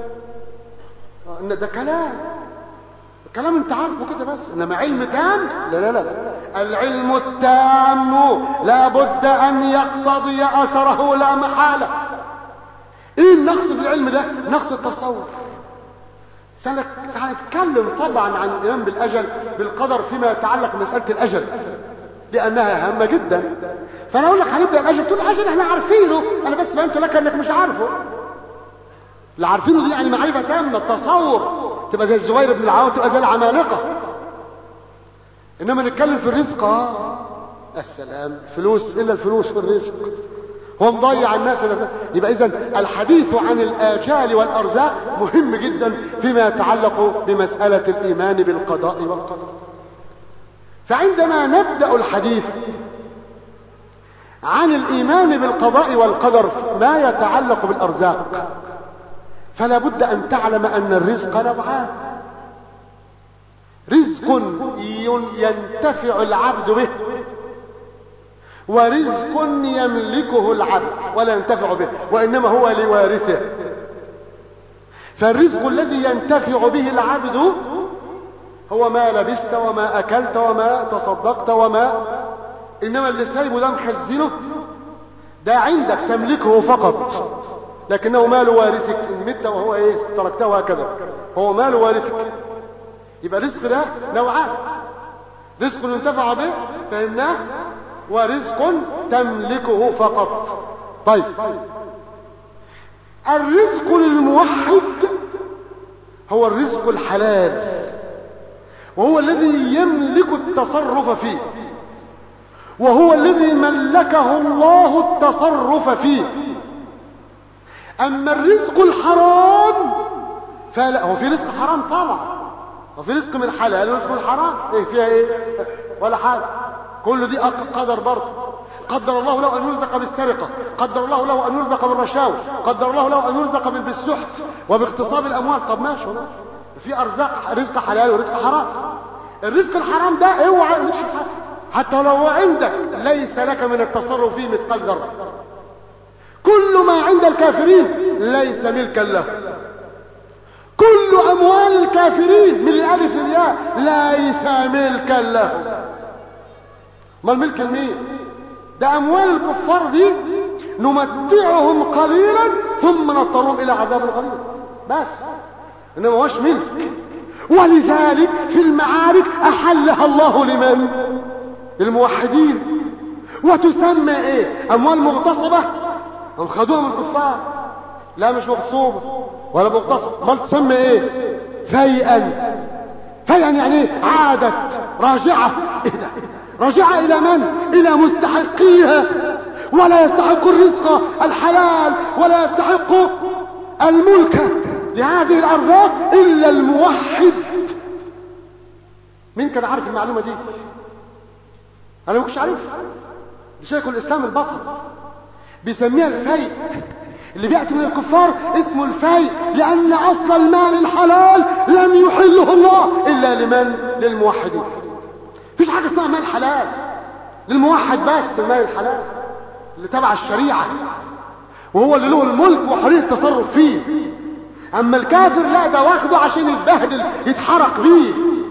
إن ده كلام كلام انت عارفه كده بس، انما علم تام لا لا لا العلم التام لا بد ان يقتضي اثره لا محالة. ايه النقص في العلم ده؟ نقص التصور. سنتكلم طبعا عن الايمان بالاجل بالقدر فيما يتعلق بمسألة الاجل، لانها هامة جدا. فانا اقول لك هنبدأ الاجل، تقول الاجل احنا عارفينه، انا بس فهمت لك انك مش عارفه. اللي عارفينه دي يعني معرفة تامة، التصور تبقى زي الزبير بن العوام، تبقى زي العمالقة. انما نتكلم في الرزق، اه السلام، فلوس، الا الفلوس في الرزق، هو مضيع الناس. يبقى اذا الحديث عن الاجال والارزاق مهم جدا فيما يتعلق بمسألة الايمان بالقضاء والقدر. فعندما نبدأ الحديث عن الايمان بالقضاء والقدر ما يتعلق بالارزاق، فلا بد أن تعلم أن الرزق نوعان: رزق ينتفع العبد به، ورزق يملكه العبد ولا ينتفع به وإنما هو لوارثه. فالرزق الذي ينتفع به العبد هو ما لبست وما أكلت وما تصدقت وما، إنما اللي سايبه ده مخزنه ده عندك تملكه فقط، لكنه مال وارثك إن مت وهو إيه تركته هكذا، هو مال وارثك. يبقى الرزق ده نوعان: رزق ينتفع به فإنه، ورزق تملكه فقط. طيب، الرزق للموحد هو الرزق الحلال، وهو الذي يملك التصرف فيه، وهو الذي ملكه الله التصرف فيه. اما الرزق الحرام فلا، هو في رزق حرام طبعا، وفي رزق من حلال ورزق من حرام، ايه فيها ايه؟ ولا حاجه، كل دي قدر برضه. قدر الله له ان يرزق بالسرقه، قدر الله له ان يرزق بالرشاوى، قدر الله له ان يرزق بالسحت وباغتصاب الاموال. طب ماشي، في ارزاق، رزق حلال ورزق حرام. الرزق الحرام ده اوعى حتى لو عندك ليس لك من التصرف فيه مثقال ذره. كل ما عند الكافرين ليس ملكا له، كل اموال الكافرين من الالف للياء ليس ملكا له. ما الملك لمين؟ ده اموال الكفار دي نمتعهم قليلا ثم نضطرهم الى عذاب غليظ بس، انما هوش ملك. ولذلك في المعارك احلها الله لمن؟ للموحدين. وتسمى ايه؟ اموال مغتصبه، هم خدوها من الكفار، لا مش مغصوبه ولا مغتصبه، بل تسمى ايه؟ فيئا. فيئا يعني ايه؟ عادت راجعه. ايه ده؟ راجعه الى من؟ الى مستحقيها، ولا يستحق الرزق الحلال ولا يستحق الملك لهذه الارزاق الا الموحد. مين كان عارف المعلومه دي؟ انا ما كنتش عارفها، شيخ الإسلام البطل بيسميها الفيء، اللي بيأتي من الكفار اسمه الفيء، لأن أصل المال الحلال لم يحله الله إلا لمن؟ للموحدين. مفيش حاجة اسمها مال حلال للموحد بس، المال الحلال اللي تبع الشريعة وهو اللي له الملك وحرية التصرف فيه. أما الكافر لا، ده واخده عشان يتبهدل يتحرق بيه،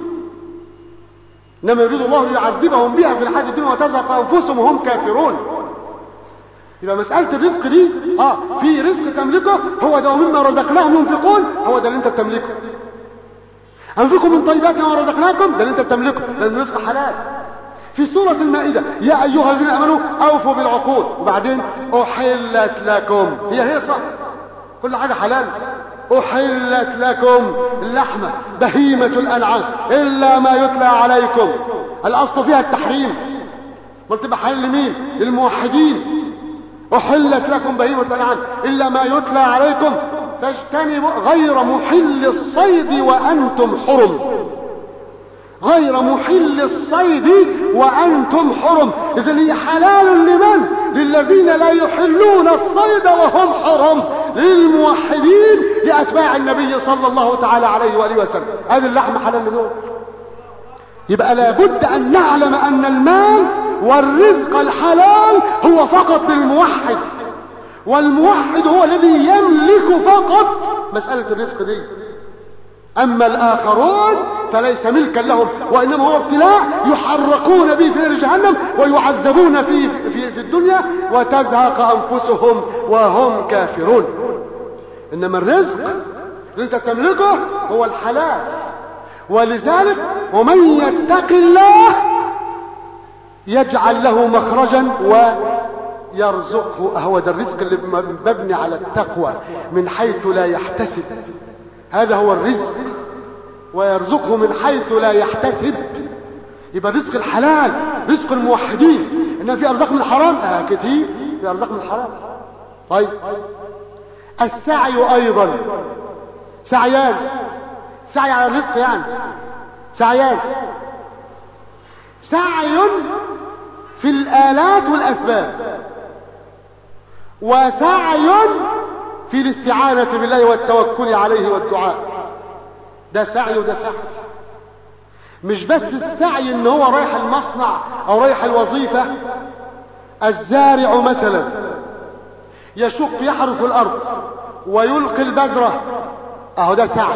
إنما يريد الله ليعذبهم بها في الحياة الدنيا وتزهق أنفسهم وهم كافرون. يبقى مسألة الرزق دي اه في رزق تملكه، هو ده ومما رزقناهم ينفقون، هو ده اللي انت بتملكه. انفقوا من طيبات ما رزقناكم، ده اللي انت بتملكه، لأن الرزق حلال. في سورة المائدة يا أيها الذين آمنوا أوفوا بالعقود، وبعدين أحلت لكم، هي هي صح، كل حاجة حلال. أحلت لكم اللحمة بهيمة الأنعام إلا ما يتلى عليكم، الأصل فيها التحريم، ما تبقى حلال لمين؟ للموحدين. أحلت لكم بهيمة الأنعام إلا ما يتلى عليكم فاجتنبوا غير محل الصيد وأنتم حرم، غير محل الصيد وأنتم حرم. إذن هي حلال لمن؟ للذين لا يحلون الصيد وهم حرم، للموحدين لأتباع النبي صلى الله تعالى عليه وآله وسلم. هذه اللحم حلال لدول. يبقى لابد أن نعلم أن المال والرزق الحلال هو فقط للموحد، والموحد هو الذي يملك فقط مسألة الرزق دي. أما الآخرون فليس ملكا لهم، وإنما هو ابتلاء يحرقون به في نار جهنم ويعذبون فيه في, في الدنيا وتزهق أنفسهم وهم كافرون. إنما الرزق اللي انت تملكه هو الحلال. ولذلك ومن يتق الله يجعل له مخرجا ويرزقه، هو ده الرزق اللي مبني على التقوى من حيث لا يحتسب، هذا هو الرزق. ويرزقه من حيث لا يحتسب، يبقى الرزق الحلال رزق الموحدين. إنما في أرزاق من الحرام آه كتير، في أرزاق من الحرام. طيب السعي أيضا سعيان، سعي على الرزق يعني سعيان، سعي في الآلات والأسباب، وسعي في الاستعانة بالله والتوكل عليه والدعاء. ده سعي وده سعي. مش بس السعي ان هو رايح المصنع او رايح الوظيفة. الزارع مثلا يشق يحرث الارض ويلقي البذرة، اهو ده سعي.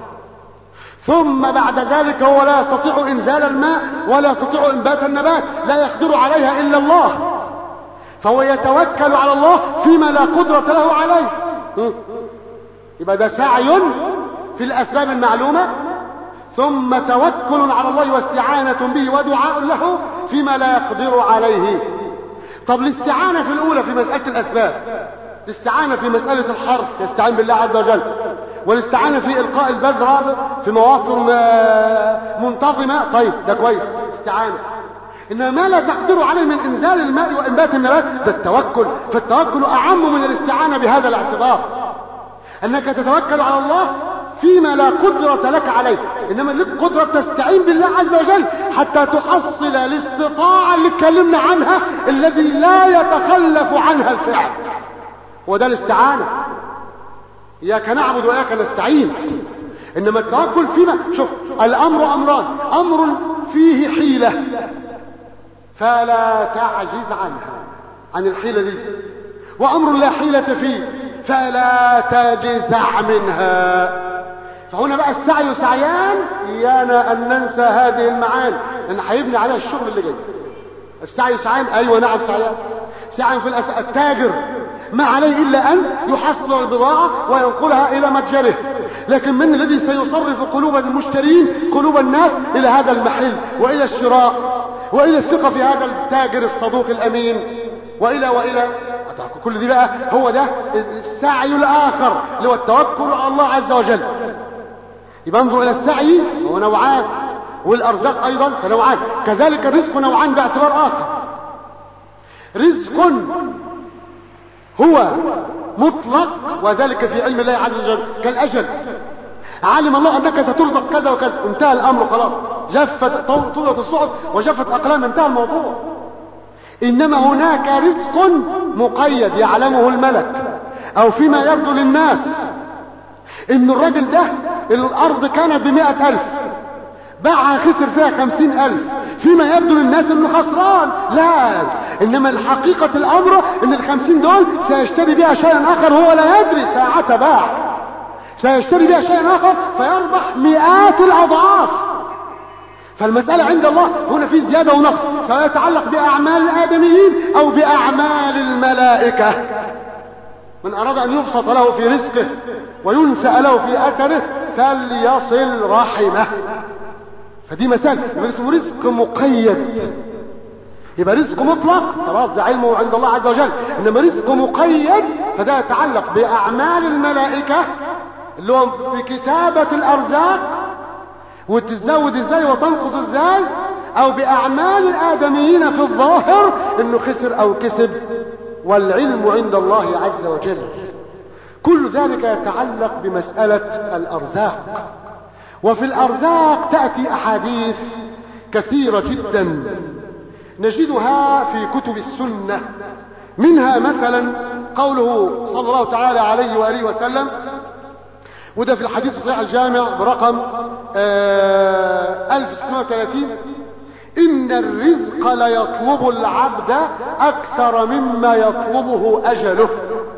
ثم بعد ذلك هو لا يستطيع انزال الماء ولا يستطيع انبات النبات، لا يقدر عليها الا الله، فهو يتوكل على الله فيما لا قدرة له عليه. يبقى ده سعي في الأسباب المعلومة، ثم توكل على الله واستعانة به ودعاء له فيما لا يقدر عليه. طب الاستعانة في الأولى في مسألة الأسباب، الاستعانة في مسألة الحرث يستعين بالله عز وجل، والاستعانة في إلقاء البذرة في مواطن منتظمة، طيب ده كويس استعانة. إنما ما لا تقدر عليه من إنزال الماء وإنبات النبات ده التوكل، فالتوكل أعم من الاستعانة بهذا الاعتبار، أنك تتوكل على الله فيما لا قدرة لك عليه، إنما لك قدرة تستعين بالله عز وجل حتى تحصل الاستطاعة اللي اتكلمنا عنها الذي لا يتخلف عنها الفعل، وده الاستعانة. إياك نعبد وإياك نستعين. إنما التوكل فيما، شوف الأمر أمران، أمر فيه حيلة فلا تعجز عنها، عن الحيلة دي، وأمر لا حيلة فيه فلا تجزع منها. فهنا بقى السعي سعيان، إيانا أن ننسى هذه المعاني لأن هيبني عليها الشغل اللي جاي. السعي سعيان، أيوة نعم سعيان. سعي في الأس... التاجر ما عليه إلا أن يحصل البضاعة وينقلها إلى متجره، لكن من الذي سيصرف قلوب المشترين، قلوب الناس إلى هذا المحل وإلى الشراء وإلى الثقة في هذا التاجر الصدوق الأمين وإلى وإلى كل دي بقى هو ده السعي الآخر اللي هو التوكل على الله عز وجل. يبقى انظر إلى السعي هو نوعان، والأرزاق أيضا فنوعان، كذلك الرزق نوعان باعتبار آخر. رزق هو مطلق وذلك في علم الله عز وجل كالأجل، علم الله أنك سترزق كذا وكذا، انتهى الأمر خلاص، جفت طولت الصحف وجفت أقلام، انتهى الموضوع. إنما هناك رزق مقيد يعلمه الملك أو فيما يبدو للناس. إن الراجل ده الأرض كانت بمئة ألف، باعها خسر فيها خمسين ألف، فيما يبدو للناس إنه خسران. لا، إنما الحقيقة الأمر إن الخمسين دول سيشتري بها شيئا آخر هو لا يدري ساعة باع، سيشتري بها شيئا آخر فيربح مئات الأضعاف. فالمسألة عند الله هنا في زيادة ونقص، سواء يتعلق بأعمال الآدميين أو بأعمال الملائكة. من أراد أن يبسط له في رزقه وينسأ له في أثره فليصل رحمه. فدي مسألة يبقى اسمه رزق مقيد. يبقى رزق مطلق خلاص ده علمه عند الله عز وجل، إنما رزق مقيد فده يتعلق بأعمال الملائكة اللي هو بكتابة الأرزاق وتزود ازاي وتنقص ازاي، او باعمال الادميين في الظاهر انه خسر او كسب، والعلم عند الله عز وجل. كل ذلك يتعلق بمسألة الارزاق. وفي الارزاق تأتي احاديث كثيرة جدا نجدها في كتب السنة. منها مثلا قوله صلى الله تعالى عليه وآله وسلم، وده في الحديث الصحيح الجامع برقم ألف وستمائة وثلاثين: إن الرزق ليطلب العبد أكثر مما يطلبه أجله.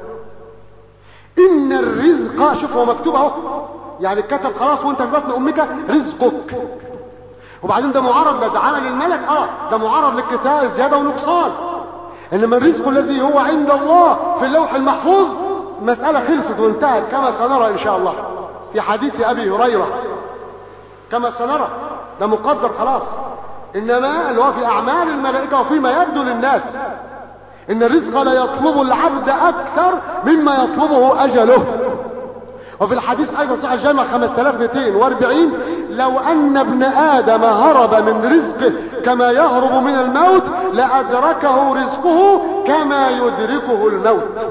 إن الرزق، شوف هو مكتوب اهو، يعني كتب خلاص وانت في بطن أمك رزقك، وبعدين ده معرض لعمل الملك، اه ده معرض للكتاب زيادة ونقصان. إنما الرزق الذي هو عند الله في اللوح المحفوظ مسألة خلصت وانتهت كما سنرى إن شاء الله في حديث أبي هريرة، كما سنرى ده مقدر خلاص. إنما اللي هو في أعمال الملائكة وفيما يبدو للناس، إن الرزق لا يطلب العبد أكثر مما يطلبه أجله. وفي الحديث أيضا صحيح الجامع خمسة آلاف ومئتين وأربعين: لو أن ابن آدم هرب من رزقه كما يهرب من الموت لأدركه رزقه كما يدركه الموت.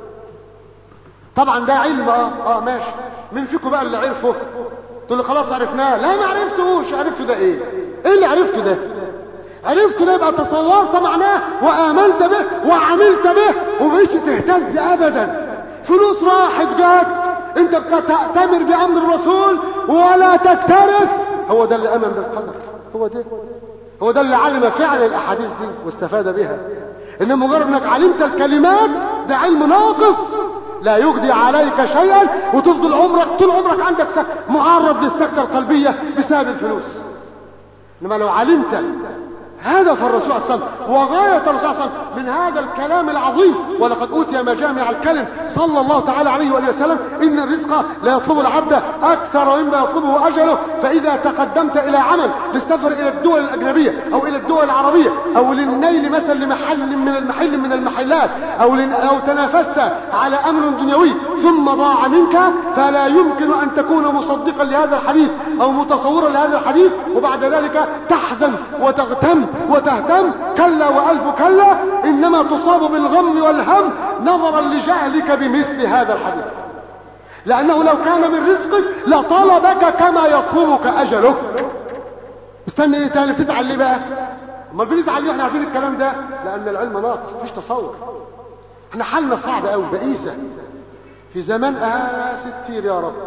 طبعا ده علم اه اه ماشي. مين فيكم بقى اللي عرفه؟ تقول لي خلاص عرفناه. لا ما عرفتوش. عرفته ده ايه؟ ايه اللي عرفته ده؟ عرفته ده يبقى تصورت معناه وآمنت به وعملت به ومش تهتز ابدا. فلوس راحت جات، انت بتأتمر بأمر الرسول ولا تكترث. هو ده اللي آمن بالقدر، هو ده هو ده اللي علم فعل الأحاديث دي واستفاد بها. إن مجرد انك علمت الكلمات ده علم ناقص لا يجدي عليك شيئا، وتفضل عمرك طول عمرك عندك معرض للسكتة القلبية بسبب الفلوس. انما لو علمت هدف الرسول صلى الله عليه وسلم وغاية الرسول صلى الله عليه وسلم من هذا الكلام العظيم، ولقد أوتي مجامع الكلم صلى الله تعالى عليه وآله وسلم: إن الرزق لا يطلب العبد أكثر مما يطلبه أجله. فإذا تقدمت إلى عمل للسفر إلى الدول الأجنبية أو إلى الدول العربية أو للنيل مثلا لمحل من المحل من المحلات أو, أو تنافست على أمر دنيوي ثم ضاع منك، فلا يمكن أن تكون مصدقا لهذا الحديث أو متصورا لهذا الحديث وبعد ذلك تحزن وتغتم وتهتم. كلا وألف كلا، إنما تصاب بالغم والهم نظرا لجهلك بمثل هذا الحديث، لأنه لو كان من رزقك لطلبك كما يطلبك أجلك. استنى ايه تاني؟ بتزعل ليه بقى؟ ما بنزعل ليه؟ احنا عارفين الكلام ده لأن العلم ناقص، مفيش تصور. احنا حالنا صعب قوي بئيسة في زمان آه ستير يا رب.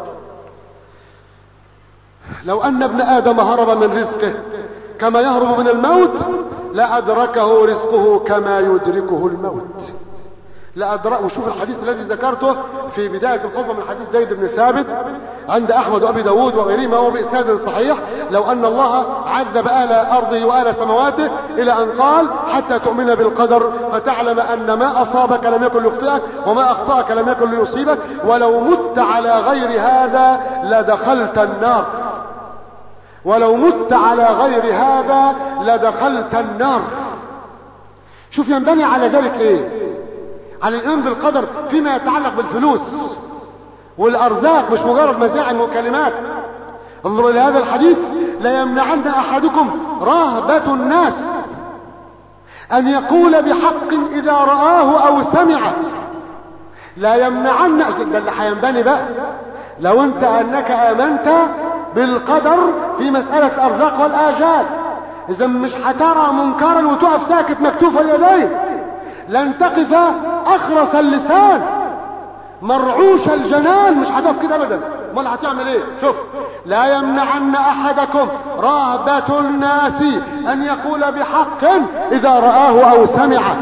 لو أن ابن آدم هرب من رزقه كما يهرب من الموت لأدركه رزقه كما يدركه الموت. لأدرك. وشوف الحديث الذي ذكرته في بداية الخطبة من حديث زيد بن ثابت عند أحمد وأبي داود وغيرهما وهو بإسناد صحيح: لو أن الله عذب أهل أرضه وأهل سماواته إلى أن قال: حتى تؤمن بالقدر فتعلم أن ما أصابك لم يكن ليخطئك وما أخطأك لم يكن ليصيبك، ولو مت على غير هذا لدخلت النار. ولو مت على غير هذا لدخلت النار. شوف ينبني على ذلك ايه؟ على الإيمان بالقدر فيما يتعلق بالفلوس والأرزاق، مش مجرد مزاعم وكلمات. انظروا إلى هذا الحديث: لا يمنعن أحدكم رهبة الناس أن يقول بحق إذا رآه أو سمعه. لا يمنعن، ده اللي هينبني بقى لو انت أنك آمنت بالقدر في مسألة الأرزاق والآجال. إذا مش هترى منكرا وتقف ساكت مكتوف اليدين، لن تقف أخرس اللسان مرعوش الجنان، مش هتقف كده أبدا. امال هتعمل ايه؟ شوف، لا يمنعن أحدكم رهبة الناس أن يقول بحق إذا رآه أو سمعه،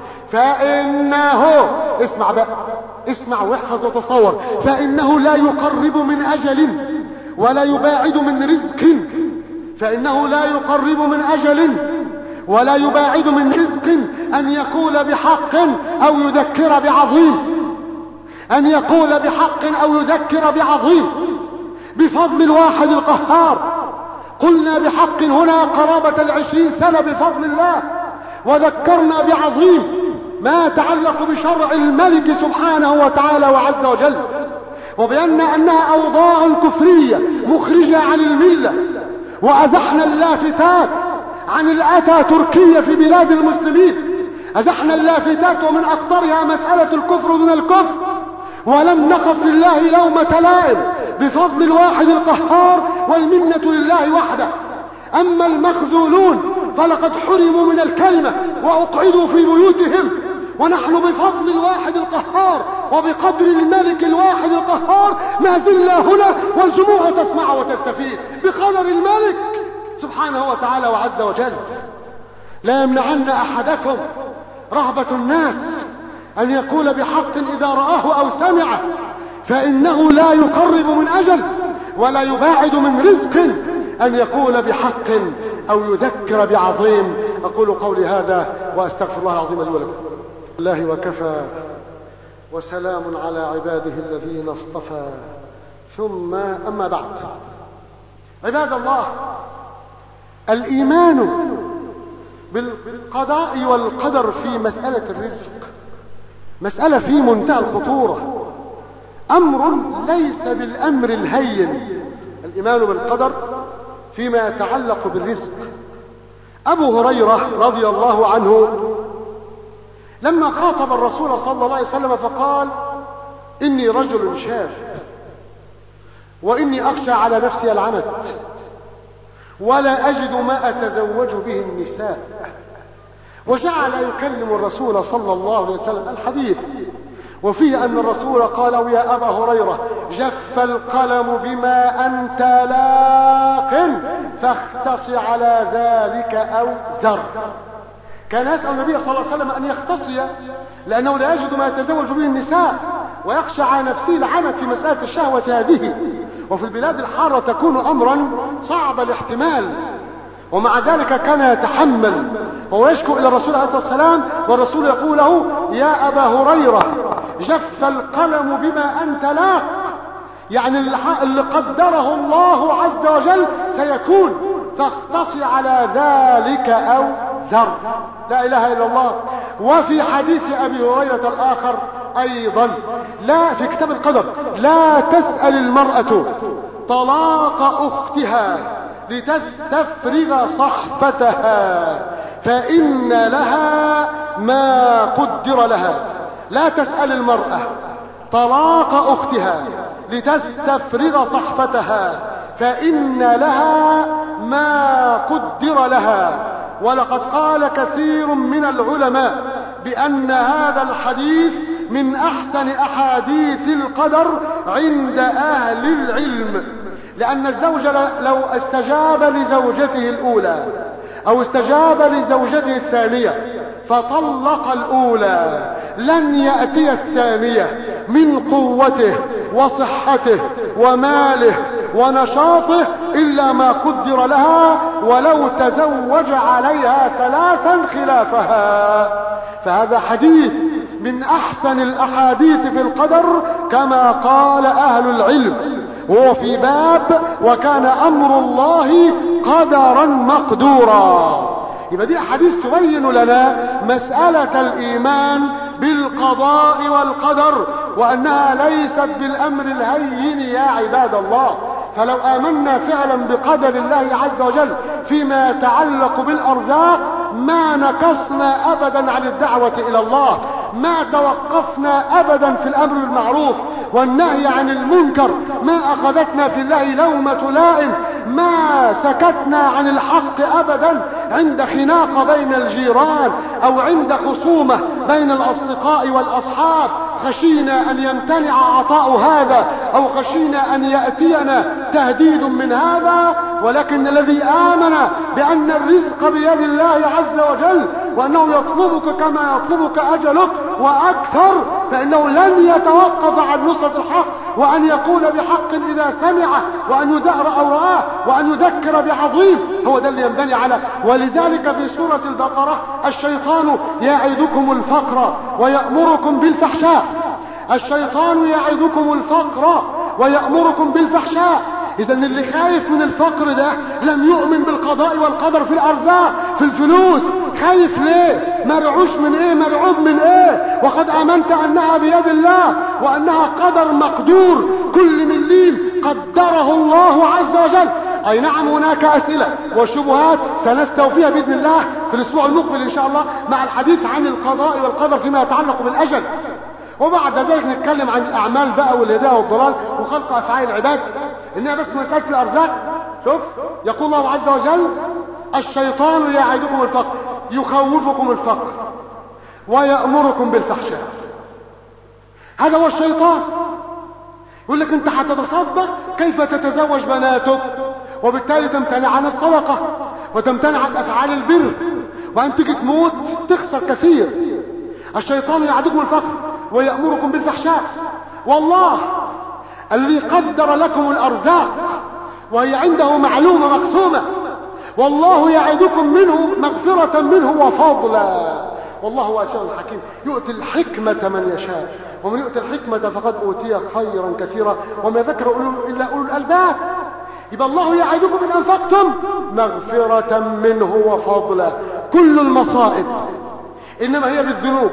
فإنه، اسمع بقى، اسمع واحفظ وتصور، فإنه لا يقرب من أجل ولا يباعد من رزق، فإنه لا يقرب من أجل ولا يباعد من رزق أن يقول بحق أو يذكر بعظيم، أن يقول بحق أو يذكر بعظيم بفضل الواحد القهار. قلنا بحق هنا قرابة العشرين سنة بفضل الله، وذكرنا بعظيم ما يتعلق بشرع الملك سبحانه وتعالى وعز وجل، وبأن أنها أوضاع كفرية مخرجة عن الملة، وأزحنا اللافتات عن الأتى تركية في بلاد المسلمين، أزحنا اللافتات ومن أخطرها مسألة الكفر من الكفر، ولم نقف لله لومة لائم بفضل الواحد القهار، والمنة لله وحده. أما المخذولون فلقد حرموا من الكلمة وأقعدوا في بيوتهم، ونحن بفضل الواحد القهار وبقدر الملك الواحد القهار ما زلنا هنا، والجموع تسمع وتستفيد بقدر الملك سبحانه وتعالى وعز وجل. لا يمنعن أحدكم رهبة الناس أن يقول بحق إذا رآه أو سمعه، فإنه لا يقرب من أجل ولا يباعد من رزق أن يقول بحق أو يذكر بعظيم. أقول قولي هذا وأستغفر الله العظيم لي ولكم. الله وكفى، وسلام على عباده الذين اصطفى، ثم أما بعد. عباد الله، الإيمان بالقضاء والقدر في مسألة الرزق مسألة في منتهى الخطورة، أمر ليس بالأمر الهين. الإيمان بالقدر فيما يتعلق بالرزق. أبو هريرة رضي الله عنه لما خاطب الرسول صلى الله عليه وسلم فقال: إني رجل شاب، وإني أخشى على نفسي العنت، ولا أجد ما أتزوج به النساء. وجعل يكلم الرسول صلى الله عليه وسلم الحديث، وفيه أن الرسول قال: يا أبا هريرة، جف القلم بما أنت لاق، فاختص على ذلك أو ذر. كان يسأل النبي صلى الله عليه وسلم أن يختصي، لأنه لا يجد ما يتزوج به النساء، ويخشى على نفسه العنت في مسألة الشهوة هذه، وفي البلاد الحارة تكون أمرا صعب الاحتمال. ومع ذلك كان يتحمل، وهو يشكو إلى الرسول عليه الصلاة والسلام، والرسول يقول له: يا أبا هريرة، جف القلم بما أنت لاق، يعني اللي قدره الله عز وجل سيكون، فاختص على ذلك أو ذر. لا إله إلا الله. وفي حديث أبي هريرة الآخر أيضا، لا في كتاب القدر: لا تسأل المرأة طلاق أختها لتستفرغ صحفتها، فإن لها ما قدر لها. لا تسأل المرأة طلاق أختها لتستفرغ صحفتها، فإن لها ما قدر لها. ولقد قال كثير من العلماء بأن هذا الحديث من أحسن أحاديث القدر عند أهل العلم، لأن الزوج لو استجاب لزوجته الأولى أو استجاب لزوجته الثانية فطلق الأولى، لن يأتي الثانية من قوته وصحته وماله ونشاطه إلا ما قدر لها، ولو تزوج عليها ثلاثا خلافها. فهذا حديث من أحسن الأحاديث في القدر كما قال أهل العلم، وهو في باب وكان أمر الله قدرا مقدورا. يبقى دي حديث تبين لنا مسألة الإيمان بالقضاء والقدر، وأنها ليست بالأمر الهين يا عباد الله. فلو آمنا فعلا بقدر الله عز وجل فيما يتعلق بالأرزاق ما نكصنا أبدا عن الدعوة إلى الله، ما توقفنا أبدا في الأمر بالمعروف والنهي عن المنكر، ما أخذتنا في الله لومة لائم، ما سكتنا عن الحق أبدا عند خناقة بين الجيران أو عند خصومة بين الأصدقاء والأصحاب، خشينا أن يمتنع عطاء هذا أو خشينا أن يأتينا تهديد من هذا. ولكن الذي آمن بأن الرزق بيد الله عز وجل وأنه يطلبك كما يطلبك أجلك وأكثر، فإنه لن يتوقف عن نصرة الحق وأن يقول بحق إذا سمعه وأن يدهر أو رآه وأن يذكر بعظيم. هو ده اللي ينبني على. ولذلك في سورة البقرة الشيطان يعدكم الفقر ويأمركم بالفحشاء. الشيطان يعدكم الفقر ويأمركم بالفحشاء. إذا اللي خايف من الفقر ده لم يؤمن بالقضاء والقدر في الأرزاق في الفلوس. خايف ليه؟ مرعوش من ايه؟ مرعوب من ايه؟ وقد آمنت أنها بيد الله وأنها قدر مقدور، كل مليم قدره الله عز وجل. أي نعم هناك أسئلة وشبهات سنستوفيها بإذن الله في الأسبوع المقبل إن شاء الله مع الحديث عن القضاء والقدر فيما يتعلق بالأجل، وبعد ذلك نتكلم عن الأعمال بقى والهداية والضلال وخلق أفعال العباد، إنها بس مسألة الأرزاق. شوف يقول الله عز وجل الشيطان يعدكم الفقر، يخوفكم الفقر ويأمركم بالفحشاء. هذا هو الشيطان. يقول لك انت هتتصدق كيف تتزوج بناتك، وبالتالي تمتنع عن الصدقة وتمتنع عن أفعال البر، وأن تيجي تموت تخسر كثير. الشيطان يعدكم الفقر ويأمركم بالفحشاء. والله الذي قدر لكم الأرزاق وهي عنده معلومة مقسومة، والله يعدكم منه مغفرة منه وفضلا، والله واسع حكيم، يؤتي الحكمة من يشاء، ومن يؤتي الحكمة فقد أوتي خيرا كثيرا وما ذكر إلا أولو الألباب. يبقى الله يعدكم إن أنفقتم مغفرة منه وفضلا. كل المصائب إنما هي بالذنوب،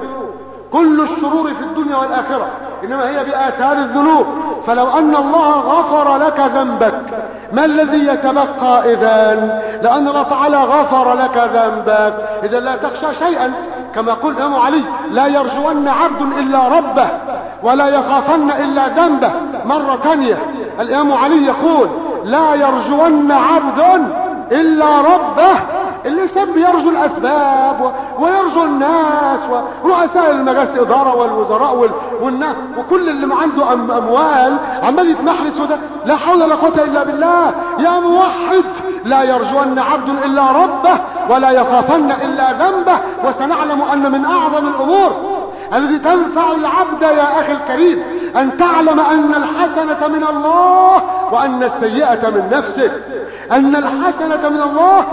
كل الشرور في الدنيا والآخرة إنما هي بآثار الذنوب. فلو أن الله غفر لك ذنبك ما الذي يتبقى إذن؟ لأن الله تعالى غفر لك ذنبك إذا لا تخشى شيئا، كما قال الإمام علي لا يرجون عبد إلا ربه ولا يخافن إلا ذنبه. مرة ثانية الإمام علي يقول لا يرجون عبد إلا ربه. الإنسان بيرجو الأسباب ويرجو الناس ورؤساء المجالس إدارة والوزراء والناس وكل اللي ما عنده أموال عمال يتمحلس وده. لا حول ولا قوة إلا بالله. يا موحد لا يرجون عبد إلا ربه ولا يخافن إلا ذنبه. وسنعلم أن من أعظم الأمور التي تنفع العبد يا أخي الكريم أن تعلم أن الحسنة من الله وأن السيئة من نفسك. أن الحسنة من الله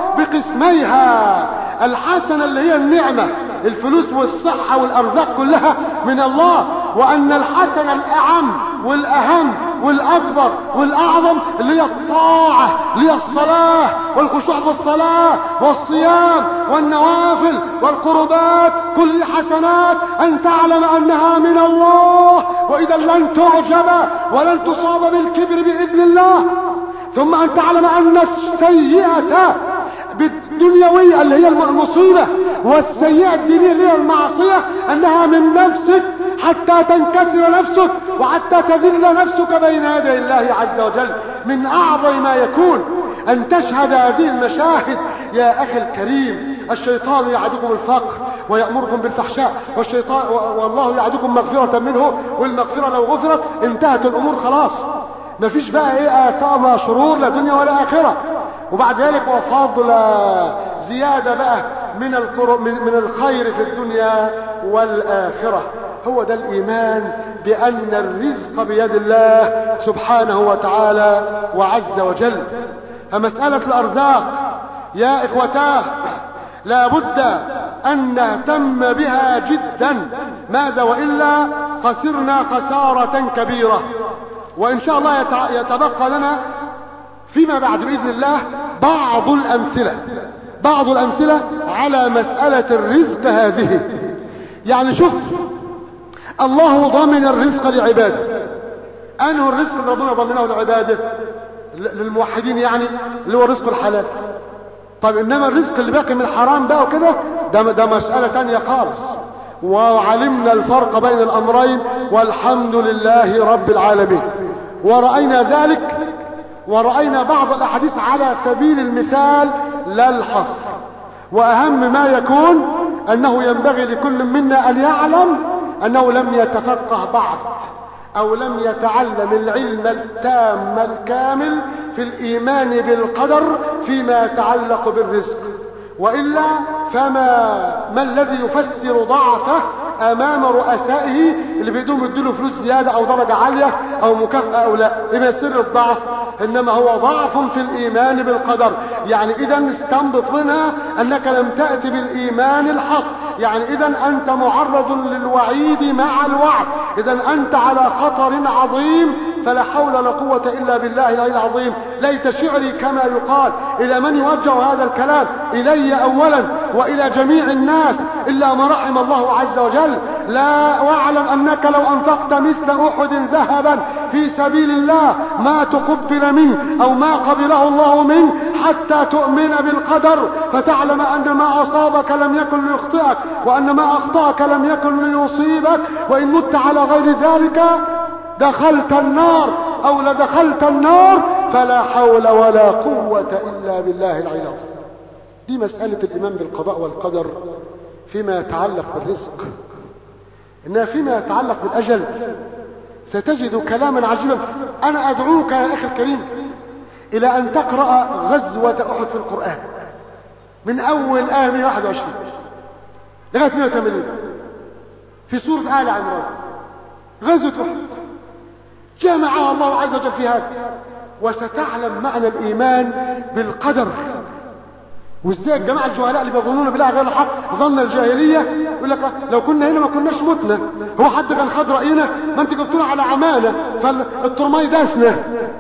بقسميها، الحسنة اللي هي النعمة الفلوس والصحة والأرزاق كلها من الله، وأن الحسنة الأعم والأهم والأكبر والأعظم اللي هي الطاعة، اللي هي الصلاة والخشوع في الصلاة والصيام والنوافل والقربات، كل حسنات أن تعلم أنها من الله، وإذا لن تعجب ولن تصاب بالكبر بإذن الله. ثم أن تعلم أن السيئة بالدنيوية اللي هي المصيبة والسيئة الدينية اللي هي المعصية أنها من نفسك حتى تنكسر نفسك وحتى تذل نفسك بين يدي الله عز وجل. من أعظم ما يكون أن تشهد هذه المشاهد يا أخي الكريم. الشيطان يعدكم الفقر ويأمركم بالفحشاء، والشيطان والله يعدكم مغفرة منه، والمغفرة لو غفرت انتهت الأمور خلاص، مفيش بقى ايه آثام شرور لا دنيا ولا آخرة. وبعد ذلك وفضلا زيادة بقى من من الخير في الدنيا والآخرة. هو ده الإيمان بأن الرزق بيد الله سبحانه وتعالى وعز وجل. فمسألة الأرزاق يا إخوتاه لا بد أن نهتم بها جدا، ماذا وإلا خسرنا خسارة كبيرة. وإن شاء الله يتبقى لنا فيما بعد بإذن الله بعض الأمثلة بعض الأمثلة على مسألة الرزق هذه. يعني شوف، الله ضمن الرزق لعباده. أنه الرزق اللي ربنا ضمنه لعباده للموحدين، يعني اللي هو الرزق الحلال. طيب إنما الرزق اللي باقي من الحرام بقى وكده ده, ده مسألة تانية خالص. وعلمنا الفرق بين الأمرين، والحمد لله رب العالمين. ورأينا ذلك، ورأينا بعض الأحاديث على سبيل المثال لا الحصر. وأهم ما يكون أنه ينبغي لكل منا أن يعلم أنه لم يتفقه بعد، أو لم يتعلم العلم التام الكامل في الإيمان بالقدر فيما يتعلق بالرزق، وإلا فما ما الذي يفسر ضعفه أمام رؤسائه اللي بيدوم يديله فلوس زيادة أو درجة عالية أو مكافأة أو لا؟ إما سر الضعف؟ إنما هو ضعف في الإيمان بالقدر. يعني إذا استنبط منها أنك لم تأتي بالإيمان الحق، يعني إذا أنت معرض للوعيد مع الوعد، إذا أنت على خطر عظيم، فلا حول ولا قوة إلا بالله العلي العظيم. ليت شعري كما يقال. إلى من يوجه هذا الكلام؟ إلي أولا وإلى جميع الناس إلا ما رحم الله عز وجل. لا، واعلم أنك لو أنفقت مثل أحد ذهبا في سبيل الله ما تقبل منه أو ما قبله الله منه حتى تؤمن بالقدر، فتعلم أن ما أصابك لم يكن ليخطئك، وأن ما أخطأك لم يكن ليصيبك، وإن مت على غير ذلك دخلت النار أو لدخلت النار، فلا حول ولا قوة إلا بالله العلي العظيم. دي مسألة الإيمان بالقضاء والقدر فيما يتعلق بالرزق. إنها فيما يتعلق بالأجل ستجد كلاما عجيبا. أنا أدعوك يا أخي الكريم إلى أن تقرأ غزوة أحد في القرآن من أول آية مئة وواحد وعشرين لغاية مئة وثمانين في سورة آل عمران. غزوة أحد جمعها الله عز وجل في هذا. وستعلم معنى الإيمان بالقدر، وازاي الجماعة الجهلاء اللي بيظنون بالله غير الحق ظن الجاهلية يقول لك لو كنا هنا ما كناش متنا، هو حد كان خد رأينا؟ ما انت قلتونا على عمانة فالترماي داسنا.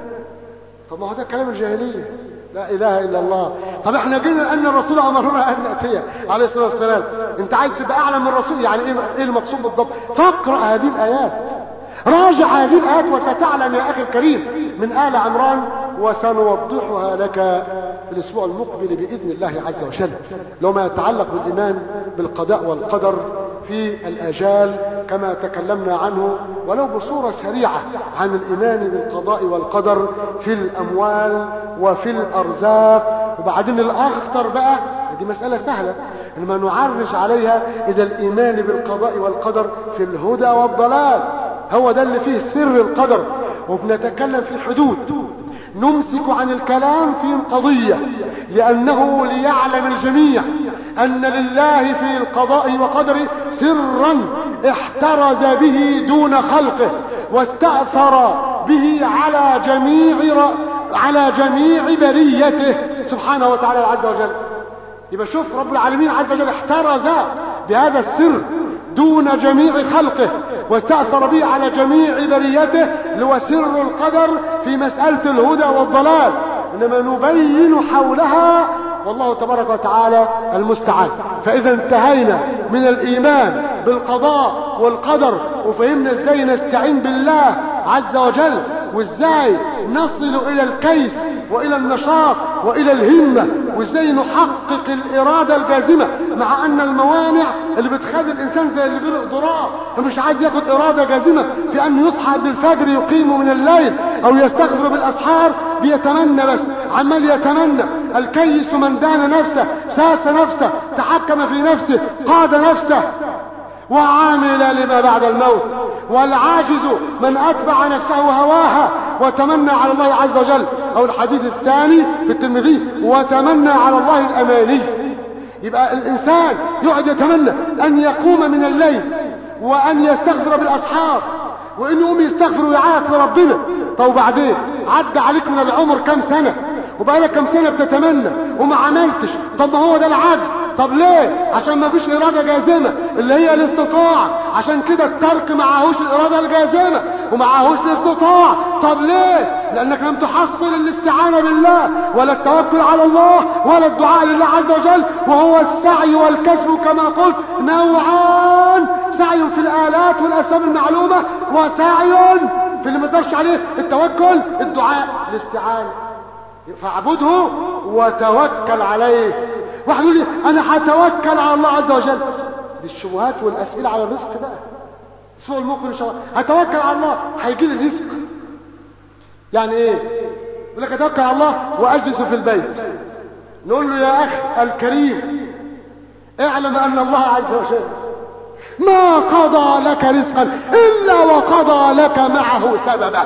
طب ما هو ده كلام الجاهلية، لا إله إلا الله. طب احنا جينا لأن الرسول أمرنا أن نأتيه عليه الصلاة والسلام. انت عايز تبقى أعلم من الرسول؟ يعني ايه ايه المقصود بالضبط؟ فاقرأ هذه الآيات، راجع هذه الآيات وستعلم يا أخي الكريم من آل عمران، وسنوضحها لك في الأسبوع المقبل بإذن الله عز وجل، لو ما يتعلق بالإيمان بالقضاء والقدر في الآجال كما تكلمنا عنه، ولو بصورة سريعة عن الإيمان بالقضاء والقدر في الأموال وفي الأرزاق. وبعدين الأخطر بقى، دي مسألة سهلة إنما نعرج عليها، إذا الإيمان بالقضاء والقدر في الهدى والضلال. هو ده اللي فيه سر القدر. وبنتكلم في حدود، نمسك عن الكلام في القضية لأنه ليعلم الجميع أن لله في القضاء وقدره سرا احترز به دون خلقه، واستأثر به على جميع على جميع بريته سبحانه وتعالى عز وجل. يبقى شوف رب العالمين عز وجل احترز بهذا السر دون جميع خلقه، واستأثر به على جميع بريته، لو سر القدر في مسألة الهدى والضلال. إنما نبين حولها والله تبارك وتعالى المستعان. فإذا انتهينا من الإيمان بالقضاء والقدر، وفهمنا ازاي نستعين بالله عز وجل، وازاي نصل إلى الكيس وإلى النشاط وإلى الهمة، وازاي نحقق الإرادة الجازمة، مع أن الموانع اللي بتخلي الإنسان زي اللي بيرق ضراب مش عايز ياخد إرادة جازمة في أن يصحى بالفجر يقيم من الليل أو يستغفر بالأسحار، بيتمنى بس، عمال يتمنى. الكيس من دان نفسه، ساس نفسه، تحكم في نفسه، قاد نفسه، وعامل لما بعد الموت. والعاجز من أتبع نفسه هواها وتمنى على الله عز وجل. أو الحديث الثاني في الترمذي: وتمنى على الله الأماني. يبقى الإنسان يقعد يتمنى أن يقوم من الليل وأن يستغفر بالأسحار، وإنه يقوم يستغفر ويعيط لربنا. طب وبعدين عدى عليك من العمر كم سنة وبقى لك كم سنة بتتمنى وما عملتش؟ طب ما هو ده العجز. طب ليه؟ عشان ما فيش إرادة جازمة اللي هي الاستطاعة. عشان كده الترك معهوش الإرادة الجازمة ومعهوش الاستطاعة. طب ليه؟ لأنك لم تحصل الاستعانة بالله ولا التوكل على الله ولا الدعاء لله عز وجل، وهو السعي والكسب كما قلت نوعان: سعي في الآلات والأسباب المعلومة، وسعي في اللي ما تقدرش عليه، التوكل، الدعاء، الاستعانة. فاعبده وتوكل عليه. واحد يقول لي انا هتوكل على الله عز وجل، دي الشبهات والأسئلة على الرزق بقى. الأسبوع المقبل إن شاء الله هتوكل على الله هيجي لي الرزق. يعني إيه؟ يقول لك أتوكل على الله وأجلس في البيت. نقول له يا أخي الكريم اعلم أن الله عز وجل ما قضى لك رزقا إلا وقضى لك معه سببا.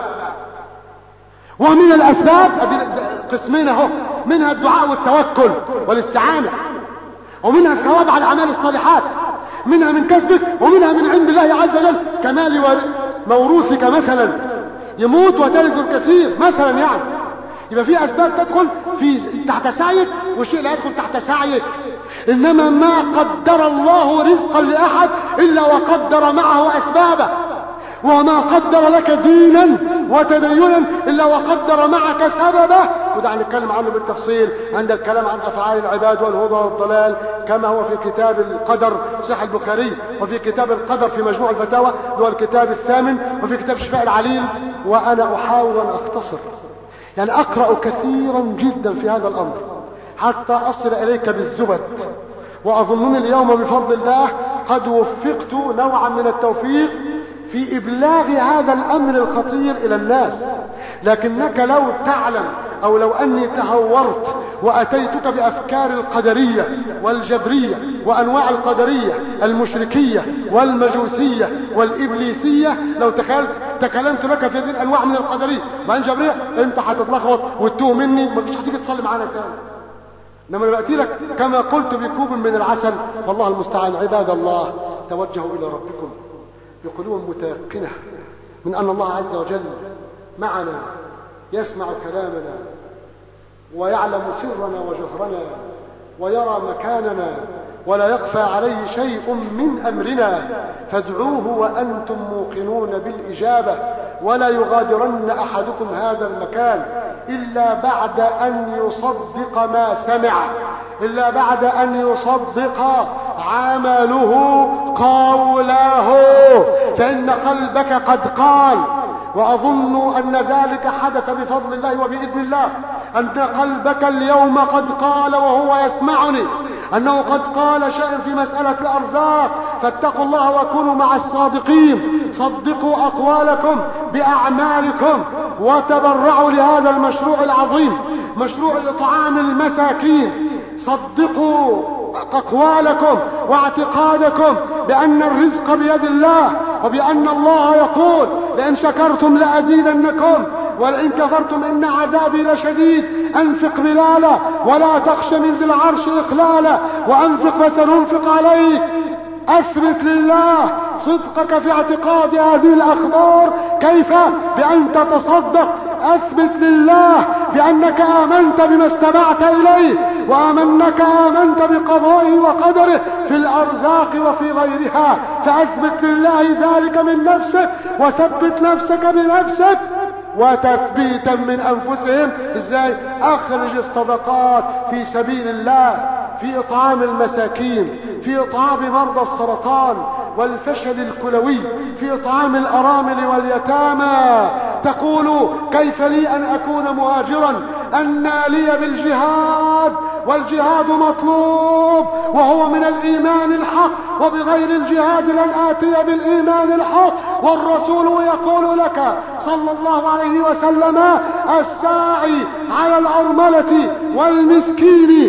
ومن الأسباب قسمين اهو، منها الدعاء والتوكل والاستعانة، ومنها الثواب على الأعمال الصالحات، منها من كسبك ومنها من عند الله عز وجل كمال موروثك مثلا يموت وترث الكثير مثلا. يعني يبقى في أسباب تدخل في تحت سعيك وشيء لا يدخل تحت سعيك. إنما ما قدر الله رزقا لأحد إلا وقدر معه أسبابه، وما قدر لك دينا وتدينا إلا وقدر معك سببه. وده هنتكلم عنه بالتفصيل عند الكلام عن أفعال العباد والهدى والضلال، كما هو في كتاب القدر صحيح البخاري، وفي كتاب القدر في مجموع الفتاوى هو الكتاب الثامن، وفي كتاب شفاء العليل. وأنا أحاول أن أختصر، يعني أقرأ كثيرا جدا في هذا الأمر حتى أصل إليك بالزبد. وأظنني اليوم بفضل الله قد وفقت نوعا من التوفيق في إبلاغ هذا الأمر الخطير إلى الناس. لكنك لو تعلم أو لو أني تهورت وأتيتك بأفكار القدرية والجبرية وأنواع القدرية المشركية والمجوسية والإبليسية، لو تخيلت تكلمت لك في هذه الأنواع من القدرية وعن الجبرية، أنت هتتلخبط وتتوه مني، مش هتيجي تصلي معانا تاني. إنما بأتي لك كما قلت بكوب من العسل. والله المستعان. عباد الله توجهوا إلى ربكم بقلوب متيقنة من أن الله عز وجل معنا، يسمع كلامنا ويعلم سرنا وجهرنا ويرى مكاننا ولا يخفى عليه شيء من أمرنا. فادعوه وأنتم موقنون بالإجابة، ولا يغادرن أحدكم هذا المكان إلا بعد أن يصدق ما سمع، إلا بعد أن يصدق عمله قوله، فإن قلبك قد قال. وأظن أن ذلك حدث بفضل الله وبإذن الله، أن قلبك اليوم قد قال وهو يسمعني أنه قد قال شيئا في مسألة الأرزاق. فاتقوا الله وكونوا مع الصادقين، صدقوا أقوالكم بأعمالكم، وتبرعوا لهذا المشروع العظيم، مشروع إطعام المساكين. صدقوا أقوالكم واعتقادكم بأن الرزق بيد الله، وبأن الله يقول لئن شكرتم لأزيدنكم ولئن كفرتم إن عذابي لشديد. أنفق بلالا ولا تخش من ذي العرش إقلالا، وأنفق فسننفق عليك. أثبت لله صدقك في اعتقاد هذه الأخبار. كيف؟ بأن تتصدق. أثبت لله بأنك آمنت بما استمعت إليه، وأنك آمنت بقضائه وقدره في الأرزاق وفي غيرها. فأثبت لله ذلك من نفسك، وثبت نفسك بنفسك. وتثبيتا من أنفسهم. إزاي؟ أخرج الصدقات في سبيل الله، في إطعام المساكين، في إطعام مرضى السرطان والفشل الكلوي، في إطعام الأرامل واليتامى. تقول كيف لي أن أكون مهاجرا؟ أن لي بالجهاد، والجهاد مطلوب وهو من الإيمان الحق، وبغير الجهاد لن آتي بالإيمان الحق. والرسول يقول لك صلى الله عليه وسلم الساعي على الأرملة والمسكين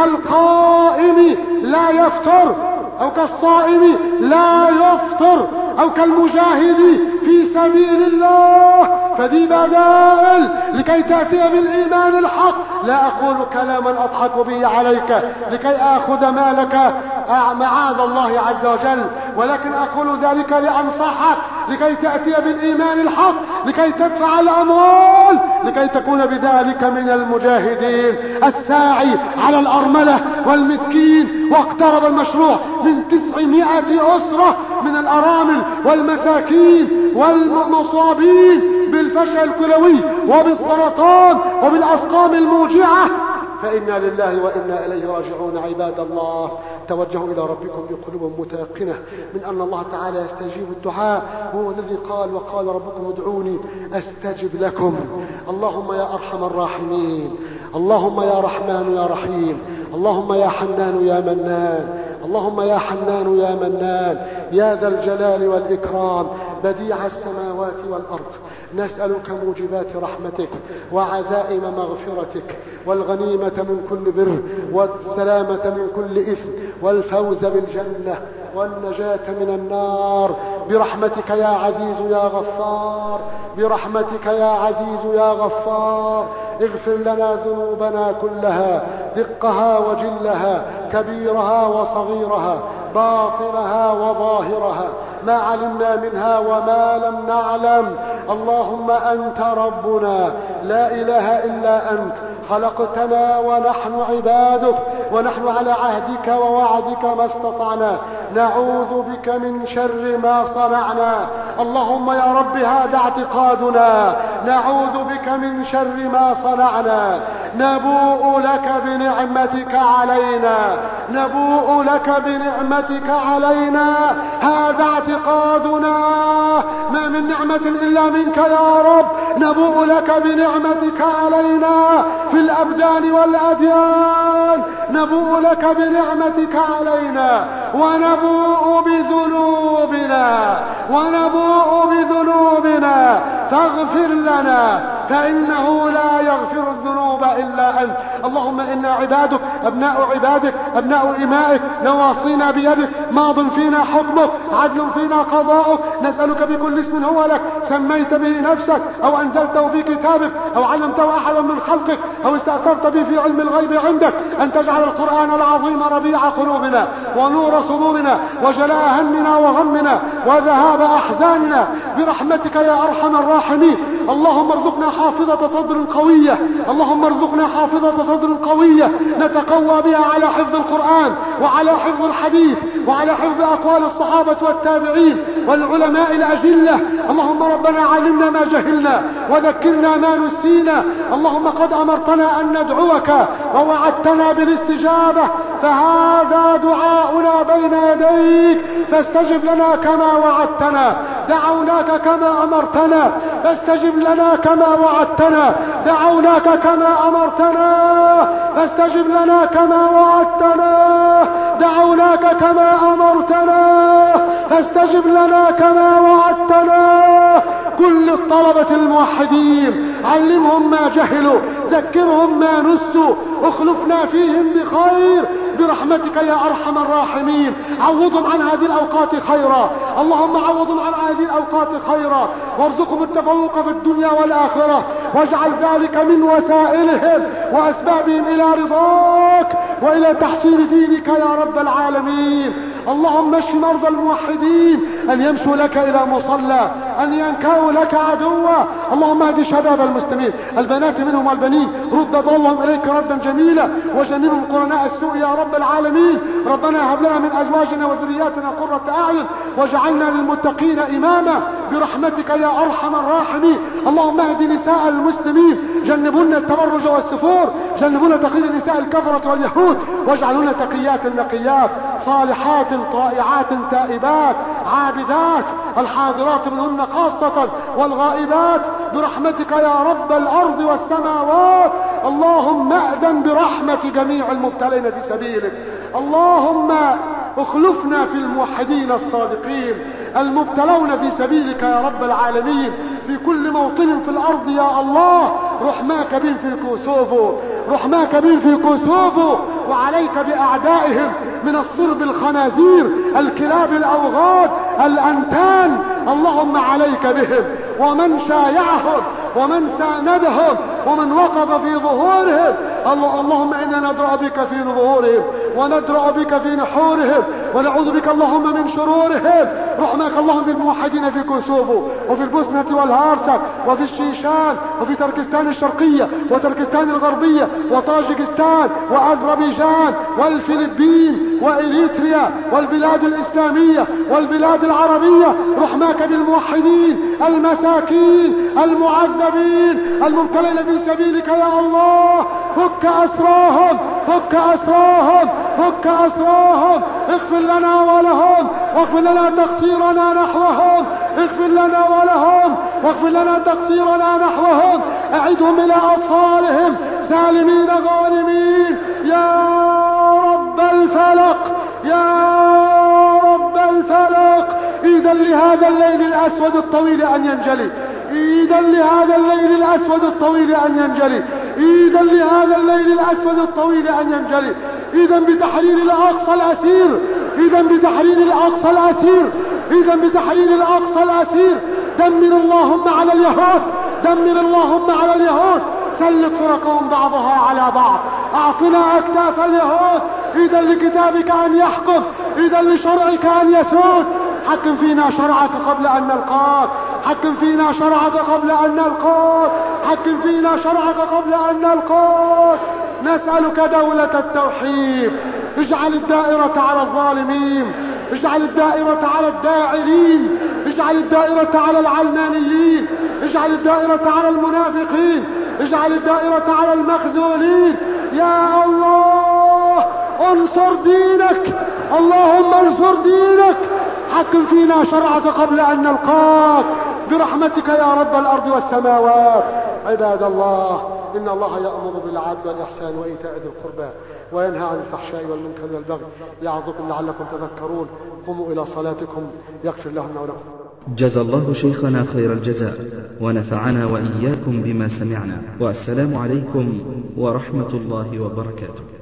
كالقائم لا يفطر، أو كالصائم لا يفطر، أو كالمجاهد في سبيل الله. فدي بدائل لكي تأتي بالإيمان الحق. لا أقول كلاما أضحك به عليك لكي آخذ مالك معاذ الله عز وجل، ولكن أقول ذلك لأنصحك لكي تأتي بالإيمان الحق، لكي تدفع الأموال، لكي تكون بذلك من المجاهدين. الساعي على الأرملة والمسكين. واقترب المشروع من تسعمائة أسرة من الأرامل والمساكين والمصابين بالفشل الكلوي وبالسرطان وبالأسقام الموجعة. فإنا لله وإنا إليه راجعون. عباد الله توجهوا إلى ربكم بقلوب متيقنة من أن الله تعالى يستجيب الدعاء. هو الذي قال وقال ربكم ادعوني أستجب لكم. اللهم يا أرحم الراحمين، اللهم يا رحمن يا رحيم، اللهم يا حنان يا منان، اللهم يا حنان يا منان يا ذا الجلال والإكرام بديع السماوات والأرض، نسألك موجبات رحمتك وعزائم مغفرتك والغنيمة من كل بر والسلامة من كل إثم والفوز بالجنة والنجاة من النار برحمتك يا عزيز يا غفار، برحمتك يا عزيز يا غفار. اغفر لنا ذنوبنا كلها دقها وجلها كبيرها وصغيرها باطنها وظاهرها ما علمنا منها وما لم نعلم. اللهم أنت ربنا لا إله إلا أنت، خلقتنا ونحن عبادك ونحن على عهدك ووعدك ما استطعنا، نعوذ بك من شر ما صنعنا. اللهم يا رب هذا اعتقادنا، نعوذ بك من شر ما صنعنا، نبوء لك بنعمتك علينا، نبوء لك بنعمتك علينا، هذا اعتقادنا، ما من نعمة إلا منك يا رب، نبوء لك بنعمتك علينا في الأبدان والأديان، نبوء لك بنعمتك علينا ونبوء بذنوبنا ونبوء بذنوبنا فاغفر لنا فإنه لا يغفر الذنوب إلا أنت. اللهم إنا عبادك أبناء عبادك أبناء إمائك نواصينا بيدك ماض فينا حكمك عدل فينا قضاؤك، نسألك بكل اسم هو لك سميت به نفسك أو أنزلته في كتابك أو علمته أحدا من خلقك أو استأثرت به في علم الغيب عندك أن تجعل القرآن العظيم ربيع قلوبنا ونور صدورنا وجلاء همنا وغمنا وذهاب أحزاننا برحمتك يا أرحم الراحمين. اللهم ارزقنا حافظة صدر قوية، اللهم ارزقنا حافظة صدر قوية نتقوى بها على حفظ القرآن وعلى حفظ الحديث وعلى حفظ أقوال الصحابة والتابعين والعلماء الأجلة. اللهم ربنا علمنا ما جهلنا وذكرنا ما نسينا. اللهم قد أمرتنا أن ندعوك ووعدتنا بالاستجابة، فهذا دعاؤنا بين يديك فاستجب لنا كما وعدتنا، دعوناك كما أمرتنا فاستجب لنا كما وعدتنا، دعوناك كما أمرتنا فاستجب لنا كما وعدتنا، دعوناك كما أمرتنا فاستجب لنا كما وعدتنا. كل الطلبة الموحدين علمهم ما جهلوا، ذكرهم ما نسوا، اخلفنا فيهم بخير برحمتك يا أرحم الراحمين. عوضهم عن هذه الأوقات خيرا، اللهم عوضهم عن هذه الأوقات خيرا وارزقهم التفوق في الدنيا والآخرة، واجعل ذلك من وسائلهم وأسبابهم إلى رضاك وإلى تحصيل دينك يا رب العالمين. اللهم اشف مرضى الموحدين أن يمشوا لك إلى مصلى، أن ينكوا لك عدوا. اللهم اهد شباب المسلمين البنات منهم والبنين، رد ضلهم إليك ردا جميلا وجنبهم قرناء السوء يا رب العالمين. ربنا هب لنا من أزواجنا وذرياتنا قرة أعين واجعلنا للمتقين إماما برحمتك يا أرحم الراحمين. اللهم اهد نساء المسلمين، جنبون التبرج والسفور، جنبون تقليد النساء الكفرة واليهود، واجعلونا تقيات نقيات صالحات طائعات تائبات عابدات، الحاضرات منهن خاصة والغائبات برحمتك يا رب الأرض والسماوات. اللهم أأذن برحمة جميع المبتلين في سبيلك. اللهم اخلفنا في الموحدين الصادقين المبتلون في سبيلك يا رب العالمين في كل موطن في الأرض يا الله. رحماك بهم في كوسوفو، رحماك بهم في كوسوفو، وعليك بأعدائهم من الصرب الخنازير الكلاب الأوغاد الأنتان. اللهم عليك بهم ومن شايعهم ومن ساندهم ومن وقف في ظهورهم. اللهم إنا ندرأ بك في ظهورهم وندرأ بك في نحورهم ونعوذ بك اللهم من شرورهم. رحمك اللهم بالموحدين في كوسوفو وفي البوسنة والهارسك وفي الشيشان وفي تركستان الشرقية وتركستان الغربية وطاجكستان وأذربيجان والفلبين وإريتريا والبلاد الإسلامية والبلاد العربية. رحمك بالموحدين المساكين المعذبين المبتلين في سبيلك يا الله. فك أسراهم فك أسراهم فك أسراهم، اغفر لنا ولهم واغفر لنا تقصيرنا نحوهم، اغفر لنا ولهم واغفر لنا تقصيرنا نحوهم. أعدهم إلى أطفالهم سالمين غانمين يا رب الفلق يا لهذا الليل الأسود الطويل أن ينجلي، إيدا لهذا الليل الأسود الطويل أن ينجلي، إيدا لهذا الليل الأسود الطويل أن ينجلي. إذا بتحرير الأقصى الأسير، إذا بتحرير الأقصى الأسير، إذا بتحرير الأقصى الأسير. دمر اللهم على اليهود، دمر اللهم على اليهود، سلط فرقهم بعضها على بعض، أعطنا أكتاف اليهود. إذا لكتابك أن يحكم، إذا لشرعك أن يسود. حكم فينا شرعك قبل أن نلقاك، حكم فينا شرعك قبل أن نلقاك، حكم فينا شرعك قبل أن نلقاك. نسألك دولة التوحيد، اجعل الدائرة على الظالمين، اجعل الدائرة على الداعرين، اجعل الدائرة على العلمانيين، اجعل الدائرة على المنافقين، اجعل الدائرة على المخذولين. يا الله انصر دينك، اللهم انصر دينك. حكم فينا شرعك قبل أن نلقاك برحمتك يا رب الأرض والسماوات. عباد الله، إن الله يأمر بالعدل والإحسان وإيتاء ذي القربى وينهى عن الفحشاء والمنكر والبغي يعظكم لعلكم تذكرون. قوموا إلى صلاتكم يغفر لنا ولكم. جزى الله شيخنا خير الجزاء ونفعنا وإياكم بما سمعنا، والسلام عليكم ورحمة الله وبركاته.